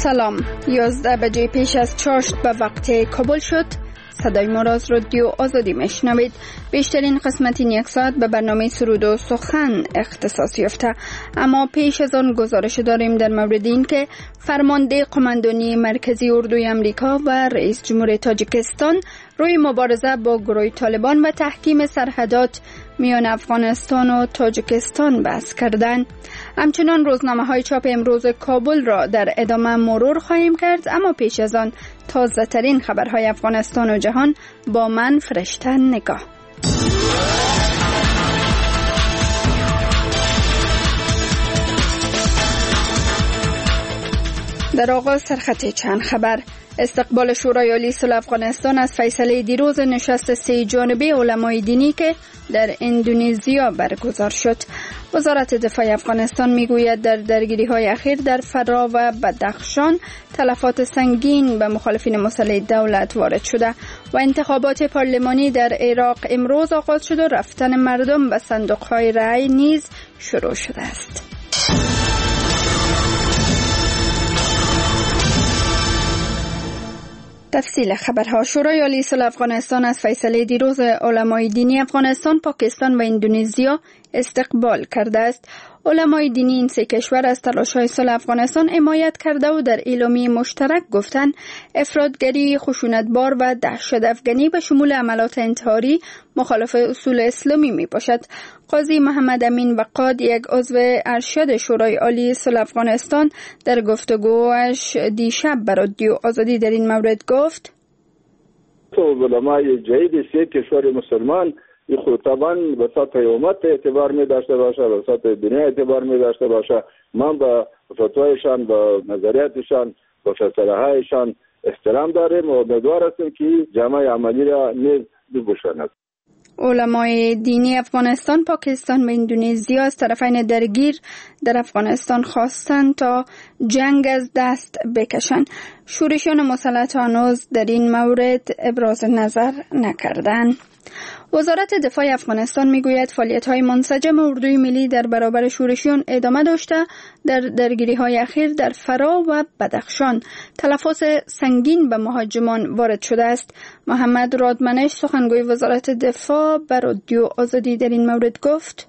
سلام. 11 بجه پیش از چاشت به وقت کابل شد. صدای ما را از رادیو آزادی میشنوید. بیشترین قسمت این یک ساعت به برنامه سرود و سخن اختصاص یافته، اما پیش از آن گزارش داریم در مورد این که فرمانده قماندانی مرکزی اردوی امریکا و رئیس جمهور تاجیکستان روی مبارزه با گروه طالبان و تحکیم سرحدات میان افغانستان و تاجیکستان بحث کردند. همچنان روزنامه‌های چاپ امروز کابل را در ادامه مرور خواهیم کرد، اما پیش از آن تازه ترین خبرهای افغانستان و جهان با من فرشته نگاه. در آغاز سرخط چند خبر. استقبال شورای عالی صلح افغانستان از فیصله دیروز نشست 3 جانبه علمای دینی که در اندونزیا برگزار شد. وزارت دفاع افغانستان میگوید در درگیری‌های اخیر در فرا و بدخشان تلفات سنگین به مخالفین مسلح دولت وارد شده و انتخابات پارلمانی در عراق امروز آغاز شد و رفتن مردم به صندوق‌های رای نیز شروع شده است. تفصیل خبرها. شورای عالی صلح افغانستان از فیصله دیروز علمای دینی افغانستان، پاکستان و اندونزیا استقبال کرده است. علمای دینی این 3 کشور از تلاش‌های صلح افغانستان حمایت کرده و در اعلامیه مشترک گفتند افراطگری خشونتبار و دهشت‌افکنی به شمول عملات انتحاری مخالف اصول اسلامی میباشد. قاضی محمد امین وقاد، یک عضو ارشد شورای عالی صلح افغانستان، در گفتگوش دیشب بر رادیو آزادی در این مورد گفت: علمای جدید 3 کشور مسلمان خود طبعا به سطح امت اعتبار می داشته باشه، به سطح دنیا اعتبار می داشته باشه. من به فتوایشان، به نظریاتشان، به فیصله هایشان احترام داریم و امیدوار هستیم که جامعه عملی را نیز بپوشاند. علمای دینی افغانستان، پاکستان و اندونزیا از طرفین درگیر در افغانستان خواستند تا جنگ از دست بکشند. شورشیان مسلح هنوز در این مورد ابراز نظر نکردند. وزارت دفاع افغانستان میگوید فعالیت‌های منسجم اردوی ملی در برابر شورشیان ادامه داشته. در درگیری‌های اخیر در فرا و بدخشان تلفات سنگین به مهاجمان وارد شده است. محمد رادمنش، سخنگوی وزارت دفاع، بر رادیو آزادی در این مورد گفت: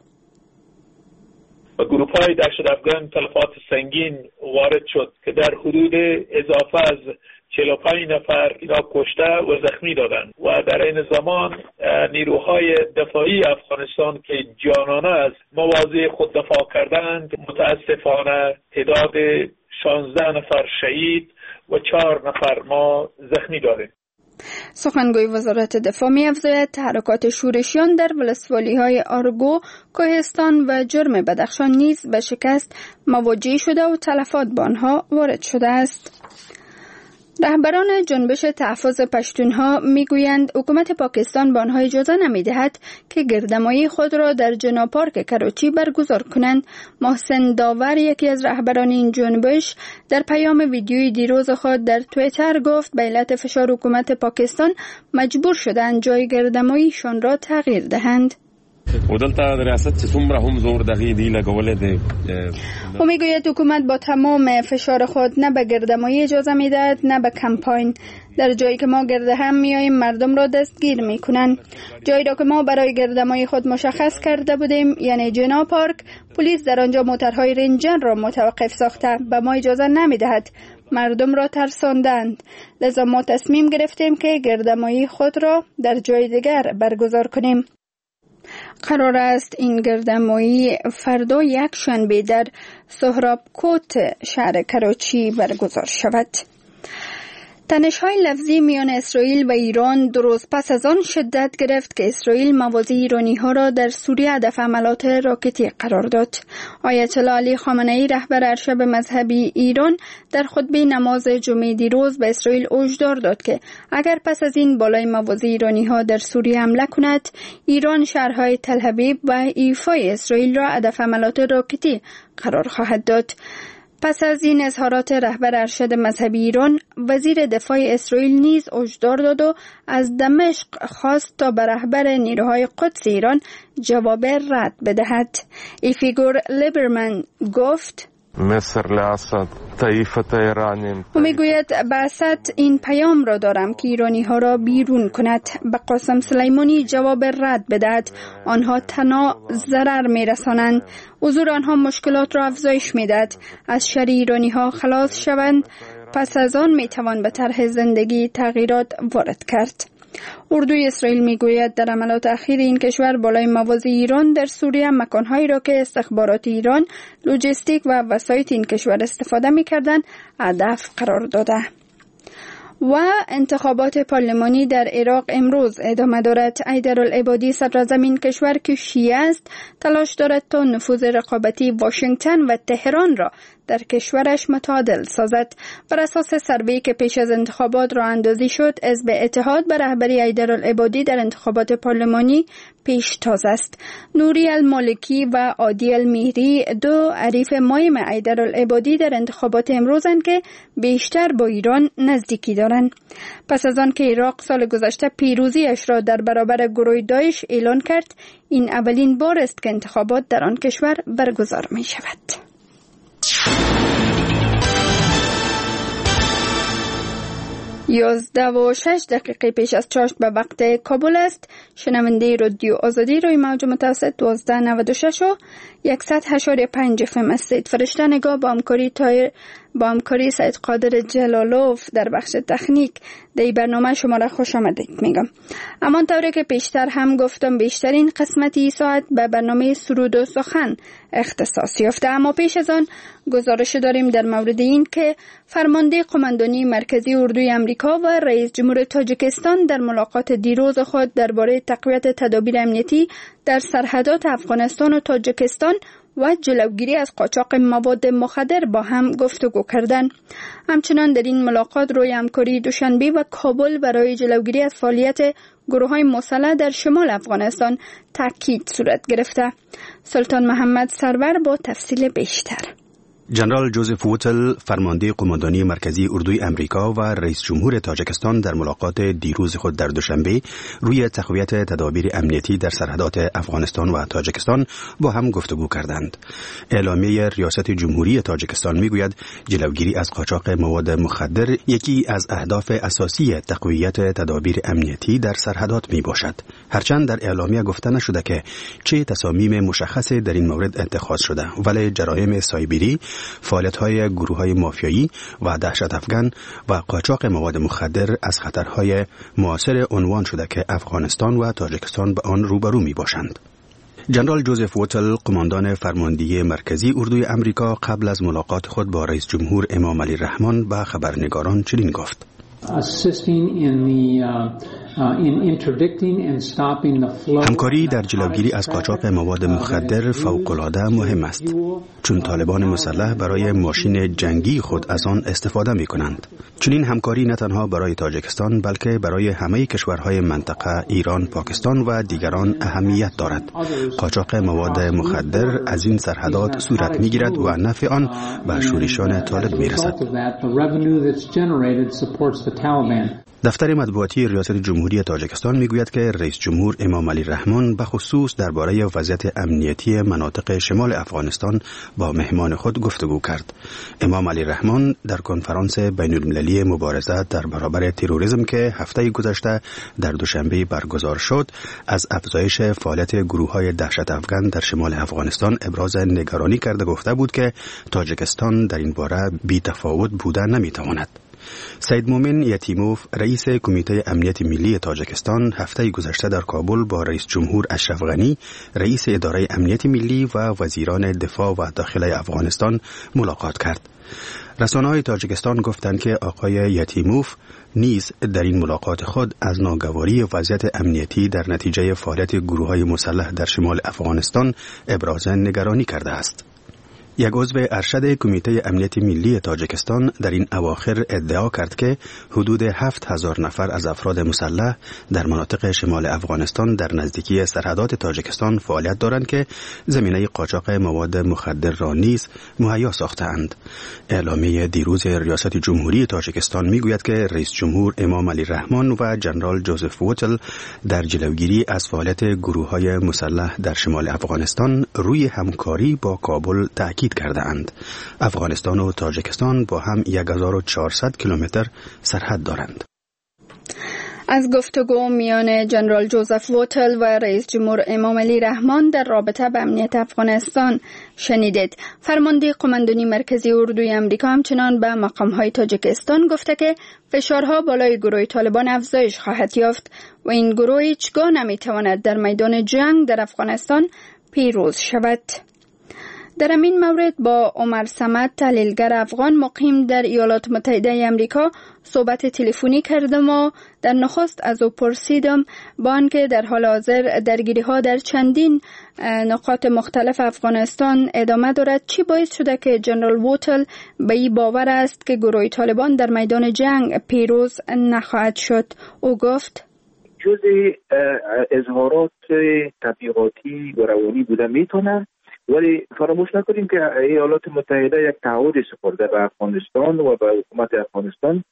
گروه‌های دهشت‌افکن تلفات سنگین وارد شد که در حدود اضافه از 45 نفر اینا کشته و زخمی دادند و در این زمان نیروهای دفاعی افغانستان که جانانه از مواضع خود دفاع کردند، متاسفانه تعداد 16 نفر شهید و 4 نفر ما زخمی داریم. سخنگوی وزارت دفاع می‌افزاید تحرکات شورشیان در ولسوالی‌های آرگو، کوهستان و جرم بدخشان نیز به شکست مواجه شده و تلفات به آنها وارد شده است. رهبران جنبش تحفظ پشتونها میگویند حکومت پاکستان به آنها اجازه نمیدهد که گردمایی خود را در جنا پارک کراچی برگزار کنند. محسن داور، یکی از رهبران این جنبش، در پیام ویدیویی دیروز خود در توییتر گفت به علت فشار حکومت پاکستان مجبور شدند جای گردماییشان را تغییر دهند. او میگوید حکومت با تمام فشار خود نه به گردمایی اجازه میدهد نه به کمپاین. در جایی که ما گرده هم میاییم مردم را دستگیر میکنن. جایی را که ما برای گردمایی خود مشخص کرده بودیم، یعنی جنا پارک، پلیس در آنجا موترهای رنجر را متوقف ساخته، به ما اجازه نمیدهد، مردم را ترساندند. لذا ما تصمیم گرفتیم که گردمایی خود را در جای دیگر برگزار کنیم. قرار است این گردمایی فردا یک شنبه در سهراب کوت شهر کراچی برگزار شود. تنش‌های لفظی میان اسرائیل و ایران 2 روز پس از آن شدت گرفت که اسرائیل موازی ایرانی‌ها را در سوریه هدف عملات راکتی قرار داد. آیت الله علی خامنه‌ای، رهبر ارشد مذهبی ایران، در خطبه نماز جمعه دیروز به اسرائیل هشدار داد که اگر پس از این بالای موازی ایرانی‌ها در سوریه حمله کند، ایران شهرهای تل‌ابیب و ایفای اسرائیل را هدف عملات راکتی قرار خواهد داد. پس از این اظهارات رهبر ارشد مذهبی ایران، وزیر دفاع اسرائیل نیز هشدار داد و از دمشق خواست تا به رهبر نیروهای قدس ایران جواب رد بدهد. ایفیگور لیبرمن گفت: او میگوید به اسد این پیام را دارم که ایرانی ها را بیرون کند. به قاسم سلیمانی جواب رد بدهد. آنها تنها ضرر میرسانند. حضور آنها مشکلات را افزایش میدهد. از شر ایرانی ها خلاص شوند. پس از آن میتوان به طرح زندگی تغییرات وارد کرد. اردوی اسرائیل میگوید در عملات اخیر این کشور بالای مواضع ایران در سوریه مکانهایی را که استخبارات ایران لوجستیک و وسایط این کشور استفاده میکردند هدف قرار داده. و انتخابات پارلمانی در عراق امروز ادامه دارد. حیدرالعبادی صدراعظم این کشور که شیعه است تلاش دارد تا نفوذ رقابتی واشنگتن و تهران را در کشورش متعادل سازد. بر اساس سروی که پیش از انتخابات راه اندازی شد، حزب اتحاد به رهبری حیدرالعبادی در انتخابات پارلمانی پیشتاز است. نوری المالکی و عادی المهری دو حریف مهم حیدرالعبادی در انتخابات امروزند که بیشتر با ایران نزدیکی دارند. پس از آن که عراق سال گذشته پیروزیش را در برابر گروه داعش اعلان کرد، این اولین بار است که انتخابات در آن کشور برگزار می شود. 11:06 پیش از چاشت به وقت کابل است. شنونده رادیو آزادی روی موج متوسط 1296 و 100.5 FM است. فرشته نگاه با همکاری سید قادر جلالوف در بخش تکنیک در برنامه شما را خوش آمدید میگم. همانطوری که پیشتر هم گفتم بیشترین قسمتی ساعت به برنامه سرود و سخن اختصاص یافته، اما پیش از آن گزارش داریم در مورد این که فرمانده قماندانی مرکزی اردوی امریکا و رئیس جمهور تاجیکستان در ملاقات دیروز خود درباره تقویت تدابیر امنیتی در سرحدات افغانستان و تاجیکستان و جلوگیری از قاچاق مواد مخدر با هم گفتگو کردند. همچنان در این ملاقات روی همکاری دوشنبه و کابل برای جلوگیری از فعالیت گروه‌های مسلح در شمال افغانستان تاکید صورت گرفته. سلطان محمد سرور با تفصیل بیشتر. جنرال جوزف ووتل، فرمانده قماندانی مرکزی اردوی امریکا و رئیس جمهور تاجیکستان در ملاقات دیروز خود در دوشنبه روی تقویت تدابیر امنیتی در سرحدات افغانستان و تاجیکستان با هم گفتگو کردند. اعلامیه ریاست جمهوری تاجیکستان میگوید جلوگیری از قاچاق مواد مخدر یکی از اهداف اساسی تقویت تدابیر امنیتی در سرحدات میباشد. هرچند در اعلامیه گفته نشده که چه تصامیم مشخصی در این مورد اتخاذ شده، ولی جرایم سایبری، فعالیت‌های گروه‌های مافیایی و دهشت افغان و قاچاق مواد مخدر از خطرهای معاصر عنوان شده که افغانستان و تاجیکستان به آن روبرو می‌باشند. جنرال جوزف ووتل، قماندان فرماندهی مرکزی اردوی امریکا، قبل از ملاقات خود با رئیس جمهور امام علی رحمان به خبرنگاران چنین گفت: همکاری در جلوگیری از قاچاق مواد مخدر فوق‌العاده مهم است، چون طالبان مسلح برای ماشین جنگی خود از آن استفاده می‌کنند. چنین همکاری نه تنها برای تاجیکستان بلکه برای همه کشورهای منطقه، ایران، پاکستان و دیگران اهمیت دارد. قاچاق مواد مخدر از این سرحدات صورت می‌گیرد و نفع آن به شورشیان طالب می‌رسد. دفتر مطبوعاتی ریاست جمهوری تاجیکستان میگوید که رئیس جمهور امام علی رحمان به خصوص درباره وضعیت امنیتی مناطق شمال افغانستان با مهمان خود گفتگو کرد. امام علی رحمان در کنفرانس بین‌المللی مبارزه در برابر تروریسم که هفته گذشته در دوشنبه برگزار شد، از افزایش فعالیت گروه‌های دهشت افغان در شمال افغانستان ابراز نگرانی کرده گفته بود که تاجیکستان در این باره بی‌تفاوت بودن نمی‌تواند. سید مومن یتیموف، رئیس کمیته امنیت ملی تاجیکستان، هفته گذشته در کابل با رئیس جمهور اشرف غنی، رئیس اداره امنیت ملی و وزیران دفاع و داخلی افغانستان ملاقات کرد. رسانه‌های تاجیکستان گفتند که آقای یتیموف نیز در این ملاقات خود از ناگواری وضعیت امنیتی در نتیجه فعالیت گروه‌های مسلح در شمال افغانستان ابراز نگرانی کرده است. یک عضو ارشد کمیته امنیت ملی تاجیکستان در این اواخر ادعا کرد که حدود 7000 نفر از افراد مسلح در مناطق شمال افغانستان در نزدیکی سرحدات تاجیکستان فعالیت دارند که زمینه قاچاق مواد مخدر را نیز مهیا ساختند. اعلامیه دیروز ریاست جمهوری تاجیکستان میگوید که رئیس جمهور امام علی رحمان و جنرال جوزف ووتل در جلوگیری از فعالیت گروه‌های مسلح در شمال افغانستان روی همکاری با کابل تاکید تاکید کرده اند. افغانستان و تاجیکستان با هم 1400 کیلومتر سرحد دارند. از گفتگو میان جنرال جوزف ووتل و رئیس جمهور امام علی رحمان در رابطه به امنیت افغانستان شنیدید. فرمانده قماندانی مرکزی اردوی امریکا همچنان به مقام‌های تاجیکستان گفته که فشارها بالای گروه طالبان افزایش خواهد یافت و این گروه هیچگاه نمیتواند در میدان جنگ در افغانستان پیروز شود. در این مورد با عمر صمد، تحلیلگر افغان مقیم در ایالات متحده آمریکا صحبت تلفنی کردم و در نخست از او پرسیدم با آنکه در حال حاضر درگیری‌ها در چندین نقاط مختلف افغانستان ادامه دارد، چی باعث شده که جنرال ووتل به این باور است که گروه طالبان در میدان جنگ پیروز نخواهد شد؟ او گفت جزء اظهارات تبلیغاتی و روانی بوده میتونه، ولی فراموش نکنیم که ایالات متحده یک تعهد سپرده به افغانستان و به حکومت افغانستان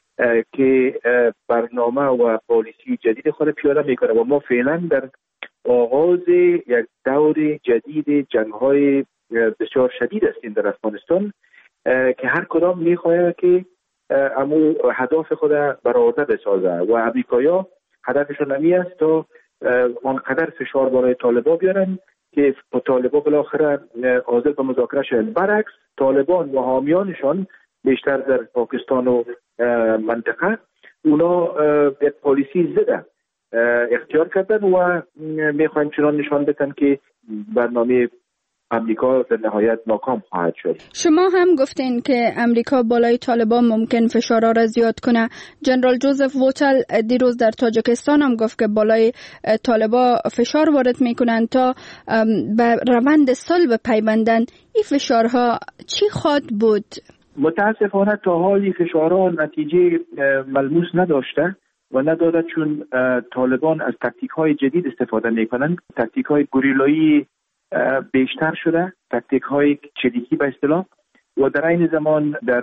که برنامه و پالیسی جدید خود پیاده میکنه و ما فعلا در آغاز یک دور جدید جنگ‌های بسیار شدید هستیم در افغانستان که هر کدام میخواد که امو هدف خود برآورده بسازه و امریکایی‌ها هدفشون همی است تا آنقدر فشار بالای طالبان بیارن که طالبان بالاخره حاضر به مذاکره شدن. برعکس طالبان و حامیانشان بیشتر در پاکستان و منطقه اونا یک پالیسی ضد اختیار کردن و میخواین چنان نشان بدن که برنامه امریکا در نهایت ناکام خواهد شد. شما هم گفتین که امریکا بالای طالبان ممکن فشارها را زیاد کنه. جنرال جوزف ووتل دیروز در تاجیکستان هم گفت که بالای طالبان فشار وارد میکنن تا به روند صلح پیوندن. این فشارها چی خواهد بود؟ متاسفانه تا حالی فشارها نتیجه ملموس نداشته و نداده، چون طالبان از تاکتیک‌های جدید استفاده میکنن. تاکتیک‌های گوریلایی بیشتر شده، تاکتیک‌های چریکی به اصطلاح، و در این زمان در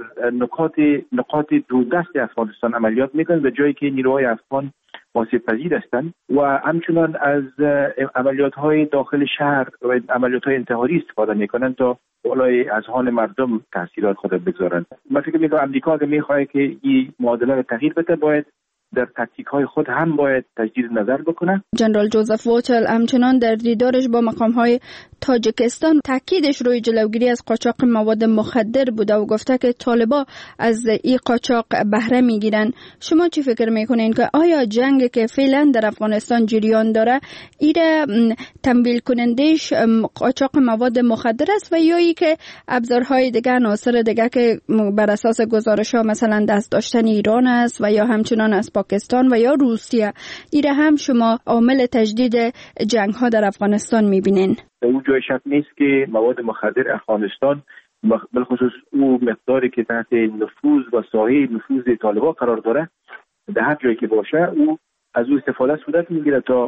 نقاط دوردست افغانستان عملیات میکنند، به جایی که نیروهای افغان آسیب پذیر هستند و همچنان از عملیات‌های داخل شهر و عملیات‌های انتحاری استفاده میکنند تا بالای اذهان مردم تاثیرات خود بگذارند. من فکر میکنم امریکا اگه میخواد که این معادله رو تغییر بده، باید در تاکتیک‌های خود هم باید تجدید نظر بکنه. جنرال جوزف ووتل همچنان در دیدارش با مقام‌های تاجیکستان تاکیدش روی جلوگیری از قاچاق مواد مخدر بوده و گفته که طالبان از این قاچاق بهره میگیرن. شما چی فکر میکنین که آیا جنگ که فعلا در افغانستان جریان داره ایره تمویل کنندش قاچاق مواد مخدر است و یا ای که ابزارهای دیگه، عناصر دیگه که بر اساس گزارش‌ها مثلا دست داشتن ایران است و یا همچنان از پاکستان و یا روسیه، ایره هم شما عامل تجدید جنگ‌ها در افغانستان میبینین؟ اون جای شک نیست که مواد مخدر افغانستان بالخصوص او مقداری که تحت نفوذ و سایه نفوذ طالبان قرار داره، در هر جایی که باشه او از او استفاده صورت میگیره تا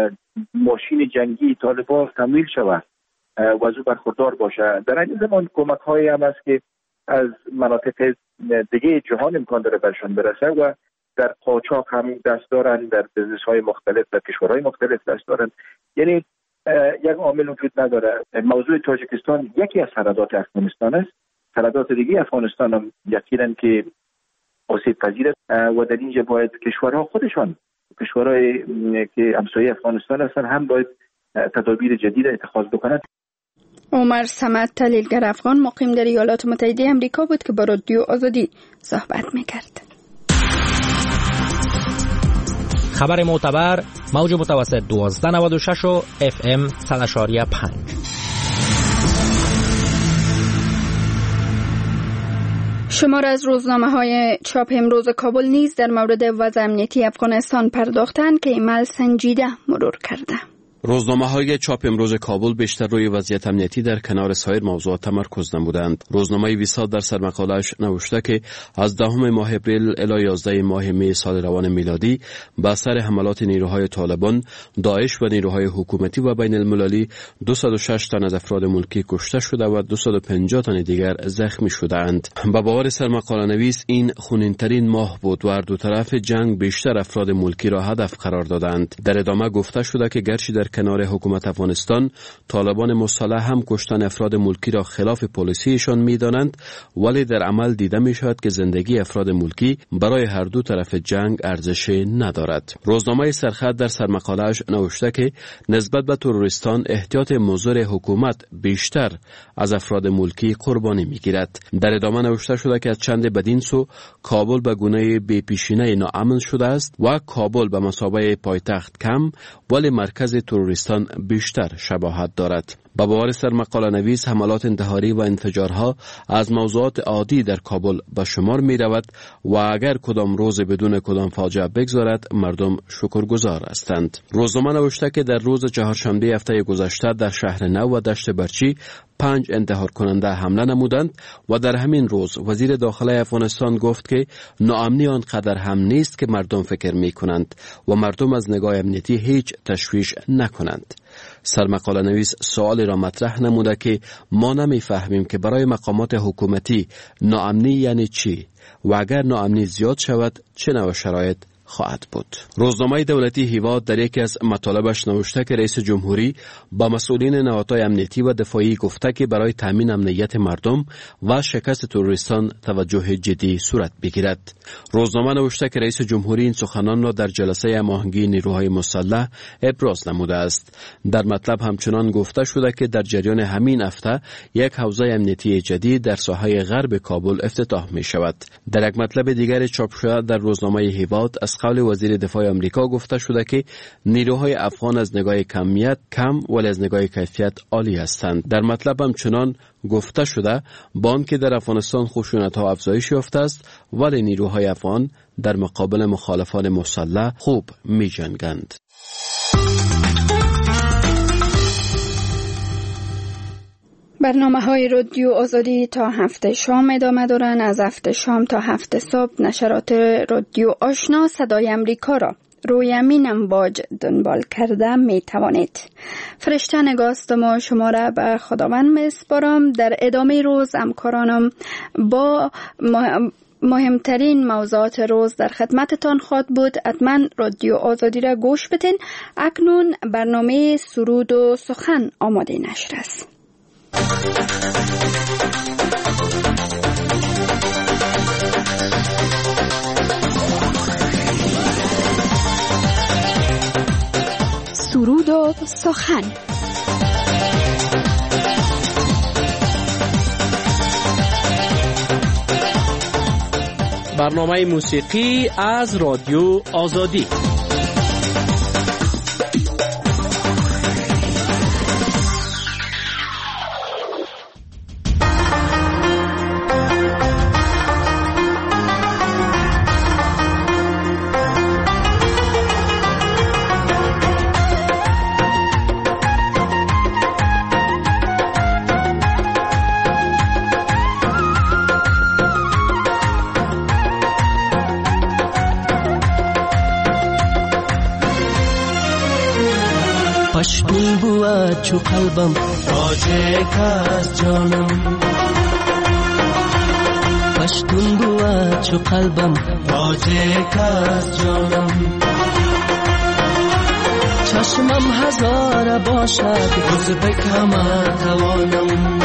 ماشین جنگی طالبان تمویل شود و از او برخوردار باشه. در این زمان کمک هایی هم است که از مناطق دیگه جهان امکان داره برشان برسه و در قاچاق هم دست دارن، در بزنس های مختلف، در کشورهای مختلف دست دارن. یعنی یک عامل وجود نداره. موضوع تاجیکستان یکی از سرحدات افغانستان است. سرحدات دیگه افغانستان هم یقینا که آسیب پذیر است و در اینجا باید کشورها خودشان، کشورهای که همسایه افغانستان هستند، هم باید تدابیر جدید اتخاذ بکنند. عمر صمد، تحلیلگر افغان مقیم در ایالات متحده آمریکا بود که با رادیو آزادی صحبت میکرد. خبر معتبر، موج متوسط 1296 و FM 100.5. شمار از روزنامه‌های چاپ امروز کابل نیز در مورد وضع امنیتی افغانستان پرداختند که ایمال سنجیده مرور کرده. روزنامه‌های چاپ امروز کابل بیشتر روی وضعیت امنیتی در کنار سایر موضوعات تمرکز نمودند. روزنامه ویساد در سرمقاله‌اش نوشته که از 10 ماه اپریل الی 11 ماه می سال روان میلادی به اثر حملات نیروهای طالبان، داعش و نیروهای حکومتی و بین المللی 206 تن از افراد ملکی کشته شده و 250 تن دیگر زخمی شدند. با باور سرمقاله نویس این خونین‌ترین ماه بود و هر دو طرف جنگ بیشتر افراد ملکی را هدف قرار دادند. در ادامه گفته شده که گرچه در کنار حکومت افغانستان طالبان مسلح هم کشتن افراد ملکی را خلاف پالیسیشان می‌دانند، ولی در عمل دیده می‌شود که زندگی افراد ملکی برای هر دو طرف جنگ ارزش ندارد. روزنامه سرخط در سرمقاله‌اش نوشته که نسبت به تروریستان احتیاط مضر حکومت بیشتر از افراد ملکی قربانی می‌گیرد. در ادامه نوشته شده که از چند بدین سو کابل به گونه بی‌پیشینه ناامن شده است و کابل به مثابه پایتخت کم ولی مرکز تروریستان بیشتر شباهت دارد. با باور سرمقاله نویس حملات انتحاری و انفجارها از موضوعات عادی در کابل به شمار می رود و اگر کدام روز بدون کدام فاجعه بگذارد مردم شکرگزار هستند. روزنامه نوشته که در روز چهارشنبه هفته گذشته در شهر نو و دشت برچی 5 انتحار کننده حمله نمودند و در همین روز وزیر داخله افغانستان گفت که ناامنی آنقدر هم نیست که مردم فکر می کنند و مردم از نگاه امنیتی هیچ تشویش نکنند. سرمقاله نویس سوالی را مطرح نموده که ما نمی‌فهمیم که برای مقامات حکومتی ناامنی یعنی چی و اگر ناامنی زیاد شود چه نوع شرایط خواهد بود. روزنامه دولتی هیواد در یکی از مطالبش نوشته که رئیس جمهوری با مسئولین نهادهای امنیتی و دفاعی گفته که برای تامین امنیت مردم و شکست تروریستان توجه جدی صورت بگیرد. روزنامه نوشته که رئیس جمهوری این سخنان را در جلسه هماهنگی نیروهای مسلح ابراز نموده است. در مطلب همچنان گفته شده که در جریان همین هفته یک حوزه امنیتی جدید در ساحه غرب کابل افتتاح می شود. در یک مطلب دیگر چاپ شده در روزنامه هیواد از قول وزیر دفاع آمریکا گفته شده که نیروهای افغان از نگاه کمیت کم ولی از نگاه کیفیت عالی هستند. در مطلب هم چنان گفته شده با آنکه در افغانستان خشونت‌ها افزایش یافته است ولی نیروهای افغان در مقابل مخالفان مسلح خوب می‌جنگند. برنامه‌های رادیو آزادی تا هفته شام ادامه دارند. از هفته شام تا هفته صبح نشرات رادیو آشنا صدای امریکا را روی امین امواج دنبال کرده می توانید. فرشته نگاستم و شما را به خداوند می سپارم. در ادامه روز همکارانم با مهمترین موضوعات روز در خدمتتان خواهد بود. حتما رادیو آزادی را گوش بدین. اکنون برنامه سرود و سخن آماده نشر است. سرود و سخن. برنامه موسیقی از رادیو آزادی. پشتون بود چو قلبم تاجک از جانم، پشتون بود چو قلبم تاجک از جانم. چشمم هزار باشد ازبک همه توانم،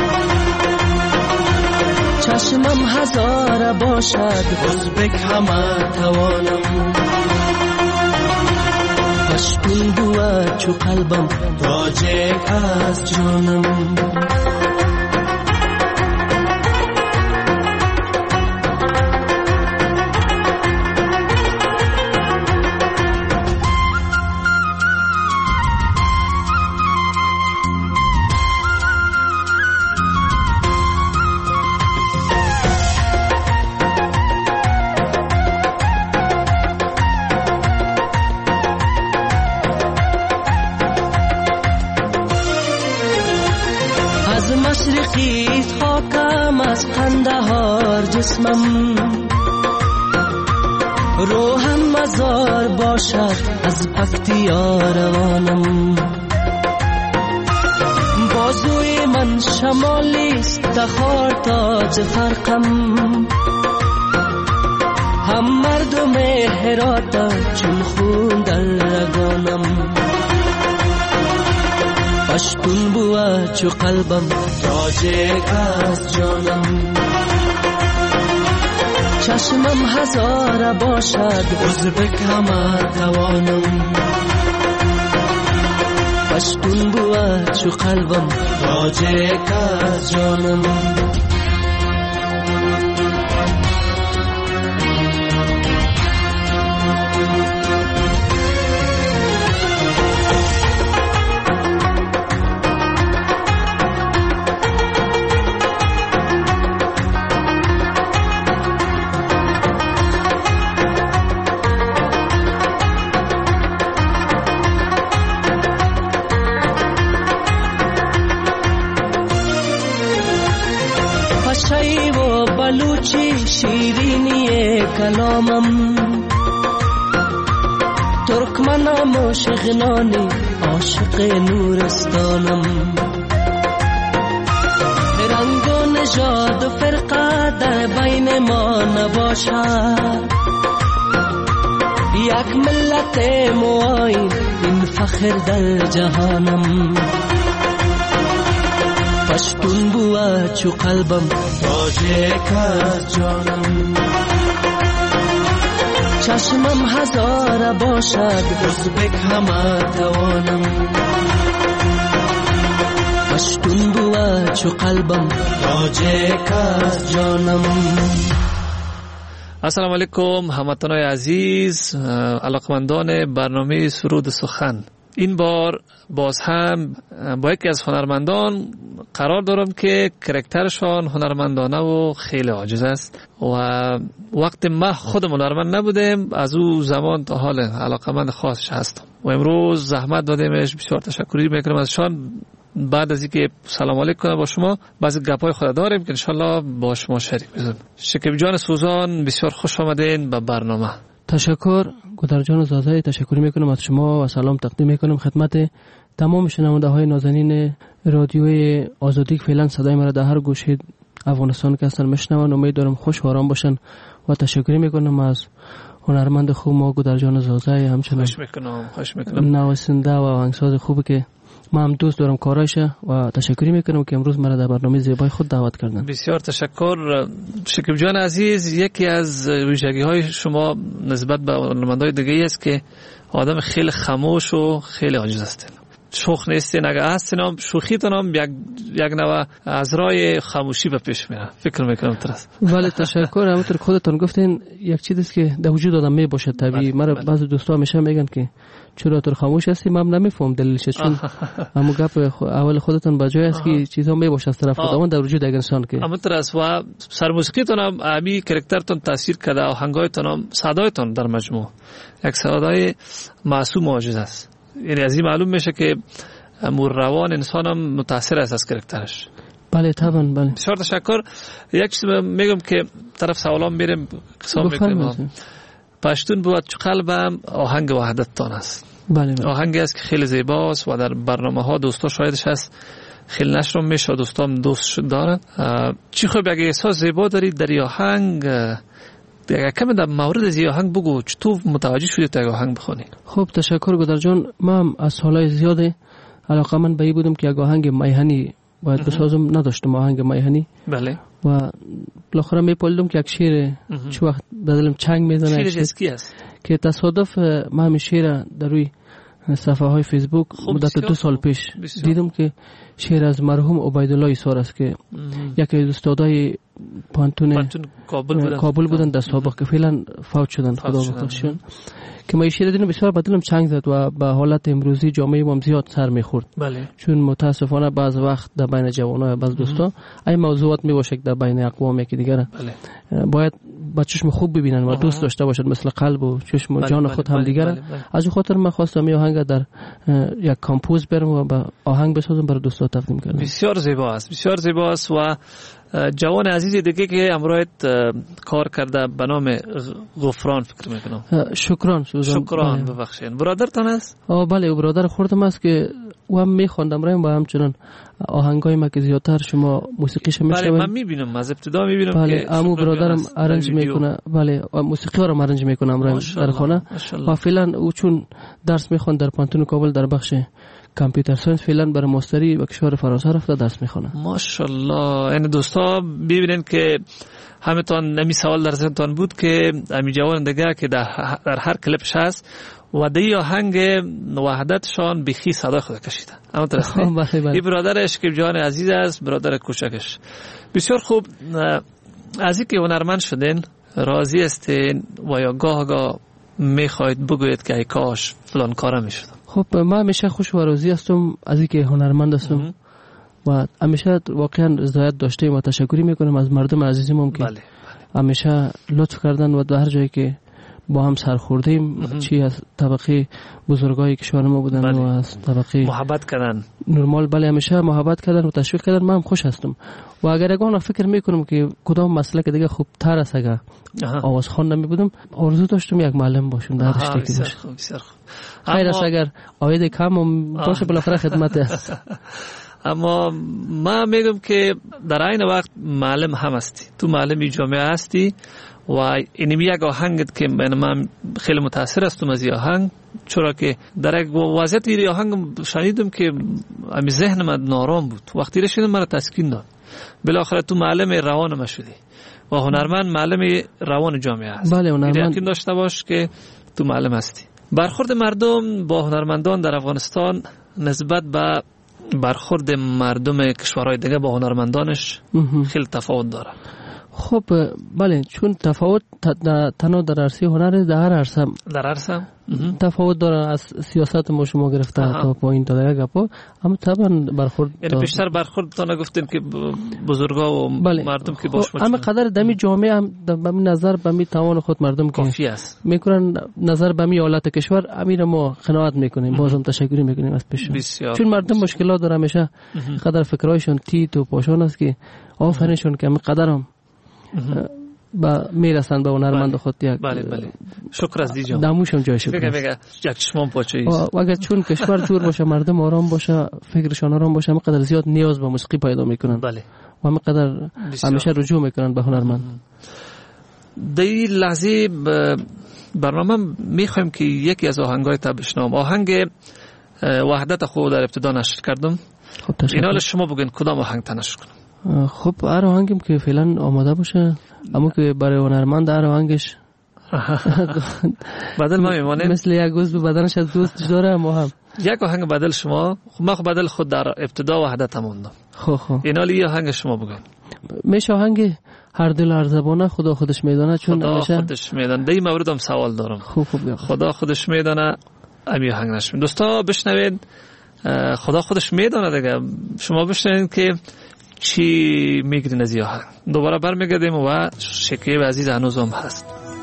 چشمم هزار باشد ازبک همه توانم. پشتون بود چو قلبم تاجک از جانم. خاکم از قندهار جسمم، روحم مزار باشد از پکتیا روانم. بازوی من شمالیست تخار تاج فرقم، هم مردم هراتا چون خون در رگانم. چو قلبم تاجک از جانم چشمم هزار باشد ازبک همه توانم پشتون بود چو قلبم تاجک از جانم شیرینی کلامم ترکمنم و شغنانی عاشق نورستانم رنگ و نژاد و فرقه در بین ما نباشد یک ملت موین این فخر در جهانم پشتون بود چو قلبم تاجک از جانم چشمم هزار باشد ازبک همه توانم پشتون بود چو قلبم تاجک از جانم. السلام علیکم هموطنان عزیز، علاقمندان برنامه سرود سخن. این بار باز هم با یکی از هنرمندان قرار دارم که کرکترشان هنرمندانه و خیلی عاجز است و وقت ما خودم هنرمند نبودم از او زمان تا حال علاقمند خاصش هستم و امروز زحمت دادیمش. بسیار تشکری میکنم ازشان. بعد از اینکه سلام علیکم کنم با شما بعضی گپای خود داریم که انشالله با شما شریک بزنم. شکیب جان سوزان بسیار خوش آمدین به برنامه. تشکر گودر جان زازای، تشکر میکنم از شما و سلام تقدیم میکنم خدمت تمام شنونده های نازنین رادیوی آزادی که فعلا صدای مرا در هر گوشه افغانستان که هستن میشنون. امیدوارم خوش و آرام باشن و تشکر میکنم از هنرمند خوب ما گودر جان زازای، همچنین خوش میکنم نوازنده و آهنگساز خوبی که ما هم دوست دارم کارایشه و تشکر میکنم که امروز مرا در برنامه زیبای خود دعوت کردن. بسیار تشکر شکیب جان عزیز. یکی از ویژگی های شما نسبت به هنرمندای دیگه است که آدم خیلی خاموش و خیلی عاجز هستین. شوخ نیستین، اگه هستین هم شوخیتون هم یک نوع از راه خاموشی به پیش میره. فکر میکنم درست. بله تشکر. همونطور که خودتون گفتین یک چیزی که در وجود آدم می باشه طبیعی. مرا بعضی دوستا همیشه میگن که چرا تو خاموش هستی؟ من نمیفهم دلیلش، چون همون گپ اول خودتون با جای است که چیزا می باشه از طرف خودمون در وجود انسان که همونطور است. و سرموسیقیتون هم امی کاراکترتون تاثیر کرده، آهنگایتون هم صدایتون در مجموع یک صدای معصوم و عاجز است. یعنی از این معلوم میشه که روان انسان هم متاثر است از کاراکترش. بله طبعا. بله بسیار تشکر. یک چیز میگم که طرف سوالام میریم قسم میکنیم. پشتون بود چو قلبم آهنگ وحدت تان است. بله. آهنگی است که خیلی زیباست و در برنامه ها دوستا شاهدش هست، خیلی نشر میشه، دوستام دوست دارن. چی خوب اگه احساس زیبا دارید در آهنگ، کمی در مورد از آهنگ بگو، چطور متوجه شدید تا آهنگ بخونی؟ خب تشکر گودر جان. من از سالهای زیاده علاقمند به این بودم که یک آهنگ میهنی باید بسازم. نداشتم آهنگ میهنی. بله. و بالاخره میپلدم که یک شعر چه وقت بدلم چنگ میزنه. شعر کی است که تصادف من همین شعر در روی صفحه های فیسبوک مدت 2 سال پیش دیدم که شعر از مرحوم عبیدالله ایسار است که یکی از استادای پانتون کابل بودن در سابق که فعلا فوت شدن، خدا بخششون. که ما شعر دیدم بسیار بدلم چنگ زد و به حالت امروزی جامعه ما زیاد سر میخورد. بله. چون متاسفانه بعض وقت در بین جوانای بعض دوستا این موضوعات میباشه که در بین اقوام یکی دیگر باید با چشم خوب ببینن و دوست داشته باشد، مثل قلب و چشم و جان خود هم دیگر. از این خاطر من خواستم این آهنگ در یک کامپوز برم و با آهنگ بسازم برای دوستا تقدیم کردم. بسیار زیبا است، بسیار زیبا است. و جوان عزیز دیگه که امروز کار کرده به نام غفران فکر میکنم. شکران ببخشید. برادرتان است؟ بله برادر خودم است که و هم میخوندم رایم و همچنان آهنگای ما که زیادتر شما موسیقیش میشنوید. بله من میبینم، از ابتدا میبینم. بله امو برادرم ارنج میکنه. بله موسیقی رو ارنج میکنم رایم در خانه. و فعلا او چون درس میخوند در پانتون کابل در بخش کامپیوتر ساینس فعلا برای ماستری به کشور فرانسه رفته درس میخونه. ماشاءالله. این دوستا ببینین که همتون نمی سوال در ذهنتون بود که امی جوان دیگه که در هر کلیپش هست و دی آهنگ وحدتشان بخی صدا خود کشیده. اما درسته؟ این برادر اشکیب جان عزیز است، برادر کوچکش. بسیار خوب. از اینکه هنرمند شدین راضی هستین و یا گاه میخواید بگوید که ای کاش فلان کارا میشد؟ خب من همیشه خوش و راضی هستم از اینکه هنرمند هستم و همیشه واقعا رضایت داشته و تشکری میکنم از مردم عزیزم که همیشه لطف کردن و در هر جایی که با هم سرخوردیم چی از طبقه بزرگای کشور ما بودن و از طبقه محبت کردن نرمال همیشه محبت کردن و تشویق کردن. من هم خوش هستم و اگر اگه فکر میکنم که کدام مسئله که دیگه خوب تر است اگه آواز خوان نمی بودم آرزو داشتم یک معلم باشم در رشته که باشم. خیر است اگر آید کم باشه بالاخره خدمت است. اما ما میگم که در این وقت معلم هم هستی، تو معلمی جامعه هستی و اینمی یک آهنگت که من خیلی متاثر هستم از این آهنگ، چرا که در یک وضعیت این آهنگ شنیدم که امی ذهن من نارام بود، وقتی رشیدم مرا تسکین داد. بالاخره تو معلم روان ما شدی و هنرمند معلم روان جامعه هست. بله هنرمند یقین داشته باش که تو معلم هستی. برخورد مردم با هنرمندان در افغانستان نسبت به برخورد مردم کشورهای دیگه با هنرمندانش خیلی تفاوت داره. خب بله، چون تفاوت تنها در عرصه هنر در عرصه تفاوت داره از سیاست ما شما گرفته تا پایین تا دیگه گپا، اما طبعا برخورد یعنی بیشتر برخورد تا نگفتیم که بزرگا و مردم که باش اما قدر دمی جامعه هم به نظر به می توان خود مردم کافی است میکنن نظر به می حالت کشور امیر ما قناعت میکنیم. بازم تشکر میکنیم از پیش، چون مردم مشکلات داره همیشه قدر فکرایشون تیت و پاشون است که آفرینشون که قدرم با میرسن به هنرمند خود یک بله شکر از دیجا دموشم جای شکر بگه یک چشمان پاچه و اگر چون کشور جور باشه مردم آرام باشه فکرشان آرام باشه همقدر زیاد نیاز به موسیقی پیدا میکنن بله و همقدر همیشه رجوع میکنن به هنرمند. در این لحظه برنامه میخوایم که یکی از آهنگای تا بشنوم. آهنگ وحدت خود در ابتدا نشر کردم. این حال شما بگین کدام آهنگ تا نشر کنم؟ خب هر آهنگیم که فعلا آماده باشه، اما که برای هنرمند هر آهنگش بدل ما میمانیم مثل یک عضو بدنش از دوست داره. ما هم یک آهنگ بدل شما، ما خب بدل خود در ابتدا وحدت موندم. خب این حال یه آهنگ شما بگین. میشه آهنگ هر دل هر زبانه خدا خودش میدانه، چون خدا خودش میدانه. در این مورد هم سوال دارم. خدا خودش میدانه امی آهنگ نشم. دوستا بشنوید خدا خودش میدانه دیگه. شما بشنوید که چی میگرین از این آهنگ. دوباره برمیگردیم و شکیب عزیز هنوز هم هست.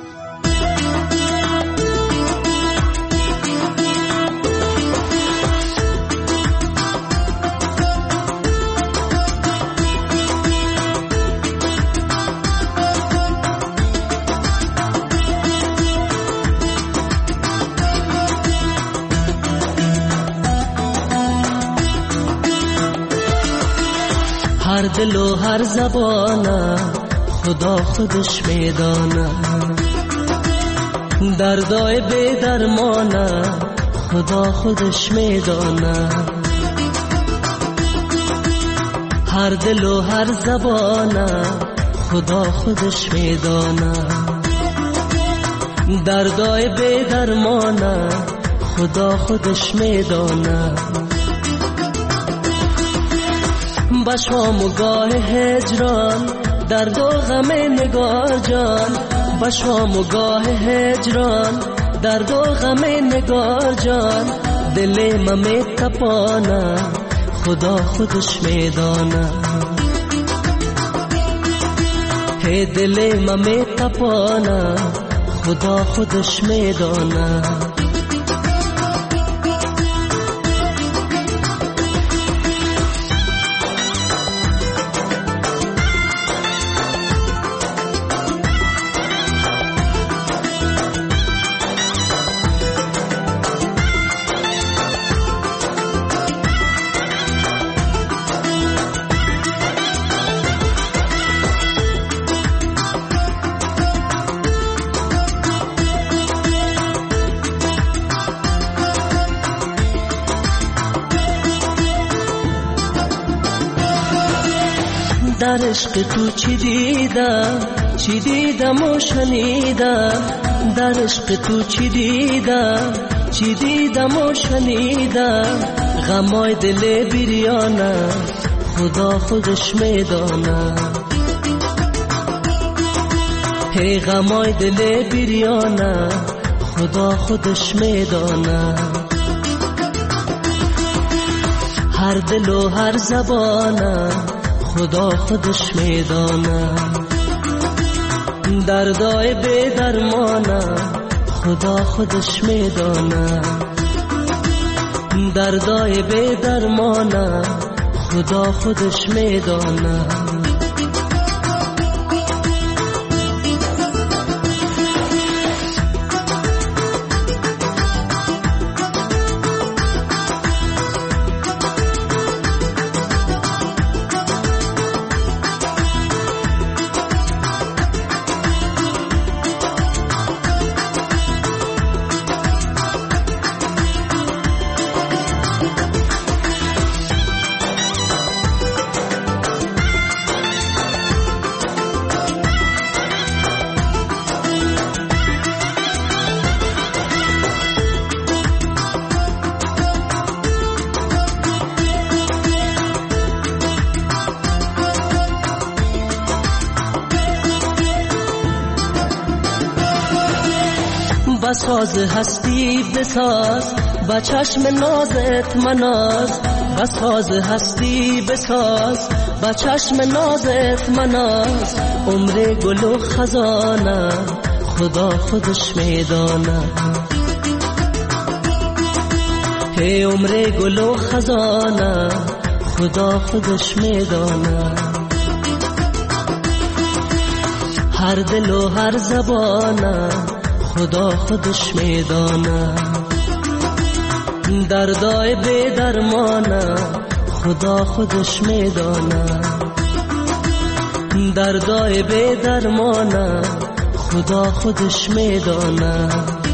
هر دل و هر زبانه خدا خودش میدانه، دردای بی درمانه خدا خودش میدانه. هر دل و هر زبانه خدا خودش میدانه، دردای بی درمانه خدا خودش میدانه. بشام و گاه هجران درد و غم نگار جان، بشام و گاه هجران درد و غم نگار جان. دل من می تپانه خدا خودش میدانه، هی دل من می تپانه خدا خودش میدانه. در عشق تو چی دیدم و شنیدم در عشق تو چی دیدم و شنیدم غمای دل بریانه خدا خودش میدانه هی غمای دل بریانه خدا خودش میدانه هر دل و هر زبانه خدا خودش میدانه دردای بی درمانه خدا خودش میدانه دردای بی درمانه خدا خودش میدانه بساز هستی بساز با چشم نازت مناز بساز هستی بساز با چشم نازت مناز عمر گل و خزانه خدا خودش میدانه هی عمر گل و خزانه خدا خودش میدانه هر دل و هر زبانه خدا خودش میدانه دردای بی درمانه خدا خودش میدانه دردای بی درمانه خدا خودش میدانه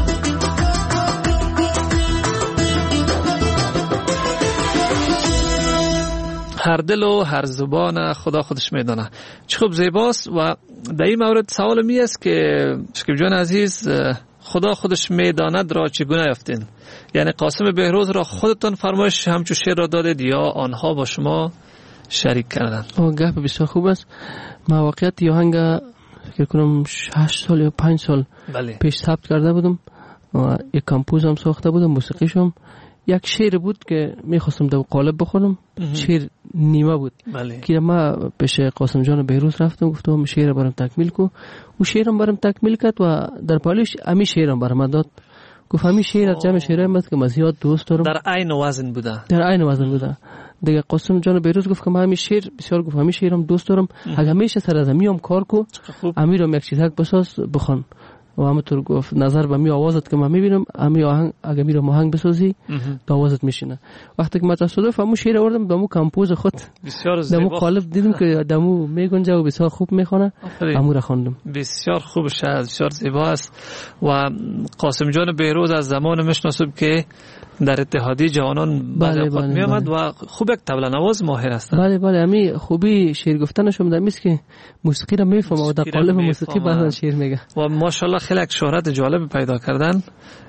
هر دل و هر زبان خدا خودش میدانه. چه خوب زیباست. و در این مورد سوال می است که شکیب جان عزیز خدا خودش میداند را چگونه یافتین؟ یعنی قاسم بهروز را خودتان فرمایش همچون شعر را دادید یا آنها با شما شریک کردند؟ گپ بسیار خوب است. ما واقعیت آهنگ فکر کنم 8 سال یا 5 سال پیش ثبت کرده بودم و یک کمپوز هم ساخته بودم، موسیقیشم یک شعر بود که میخواستم در قالب بخونم. شعر نیمه بود که ما پیش قاسم جان بهروز رفتم گفتم شعر برام تکمیل کو. او شعرم برام تکمیل کرد و در پالیش امی شعرم برام داد. گفت همین شعر از جمع شعرام است که من زیاد دوست دارم. در عین وزن بوده. در عین وزن بوده. دیگه قاسم جان بهروز گفت که من همین شعر بسیار گفت همین شعرم دوست دارم. اگه همیشه سر از میام کار کو امیرم یک چیزک بساز بخون. و همونطور گفت نظر به می آوازت که من میبینم امی آهنگ اگه میرم آهنگ بسازی تا آوازت میشینه. وقتی که من تصادف همون شعر آوردم دمو کمپوز خود دمو قالب دیدم که دمو میگنجه و بسیار خوب میخونه همون را خواندم. بسیار خوب شد، بسیار زیبا است. و قاسم جان بهروز از زمان میشناسم که در اتحادیه جوانان بعد خود می آمد و خوب یک طبله نواز ماهر است. بله بله، امی خوبی شعر گفتنشم در میست که موسیقی را میفهمه و در قالب موسیقی بعضا شعر میگه و ماشاءالله خیلی یک شهرت جالب پیدا کردن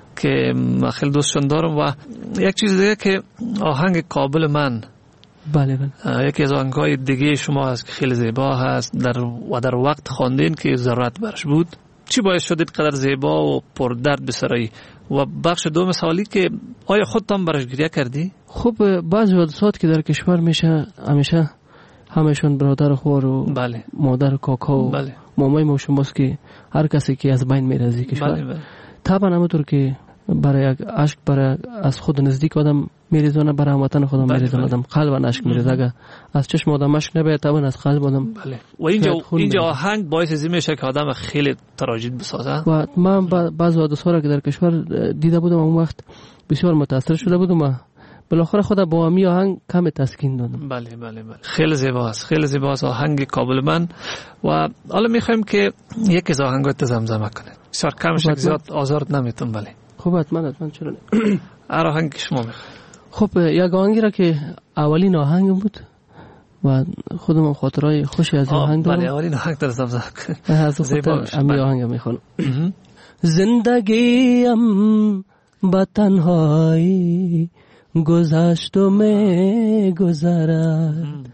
که من خیلی دوستشون دارم. و یک چیز دیگه که آهنگ کابل من بله بله یکی از آهنگ‌های دیگه شما هست که خیلی زیبا هست در وقت خواندین که ضرورت برش بود. چی باعث شدید قدر زیبا و پردرد بسرایی؟ و بخش دوم سوالی که آیا خودتان برش گریه کردی؟ خب بعضی حادثات که در کشور میشه همیشه همشون برادر خور و مادر و کاکا و مامای ما شماست که هر کسی که از بین میره از کشور طبعا همونطور که برای یک عشق برای از خود نزدیک آدم میریزونه برای هموطن خودم میریزونه آدم قلب عشق میریزه. اگه از چشم آدم عشق نباید طبعا از قلب آدم و اینجا آهنگ باعث از این میشه که آدم خیلی تراژید بسازه. و من بعض حادثه را که در کشور دیده بودم اون وقت بسیار متاثر شده بودم و بالاخره خدا با امی آهنگ کم تسکین دادم. بله بله بله، خیلی زیباست، خیلی زیباست آهنگ کابل من. و حالا میخوایم که یکی از آهنگا زمزمه کنید. بسیار کمش زیاد آزارت نمیتون. بله خوب حتما چرا نه. هر آهنگ شما میخواید. خب یک آهنگی را که اولین آهنگ بود و خودم خاطرهای خوشی از این آهنگ دارم. بله آورین آهنگ در زبزه از خاطر امی آهنگ میخونم. زندگیم با تنهایی گذشت و می گذرد،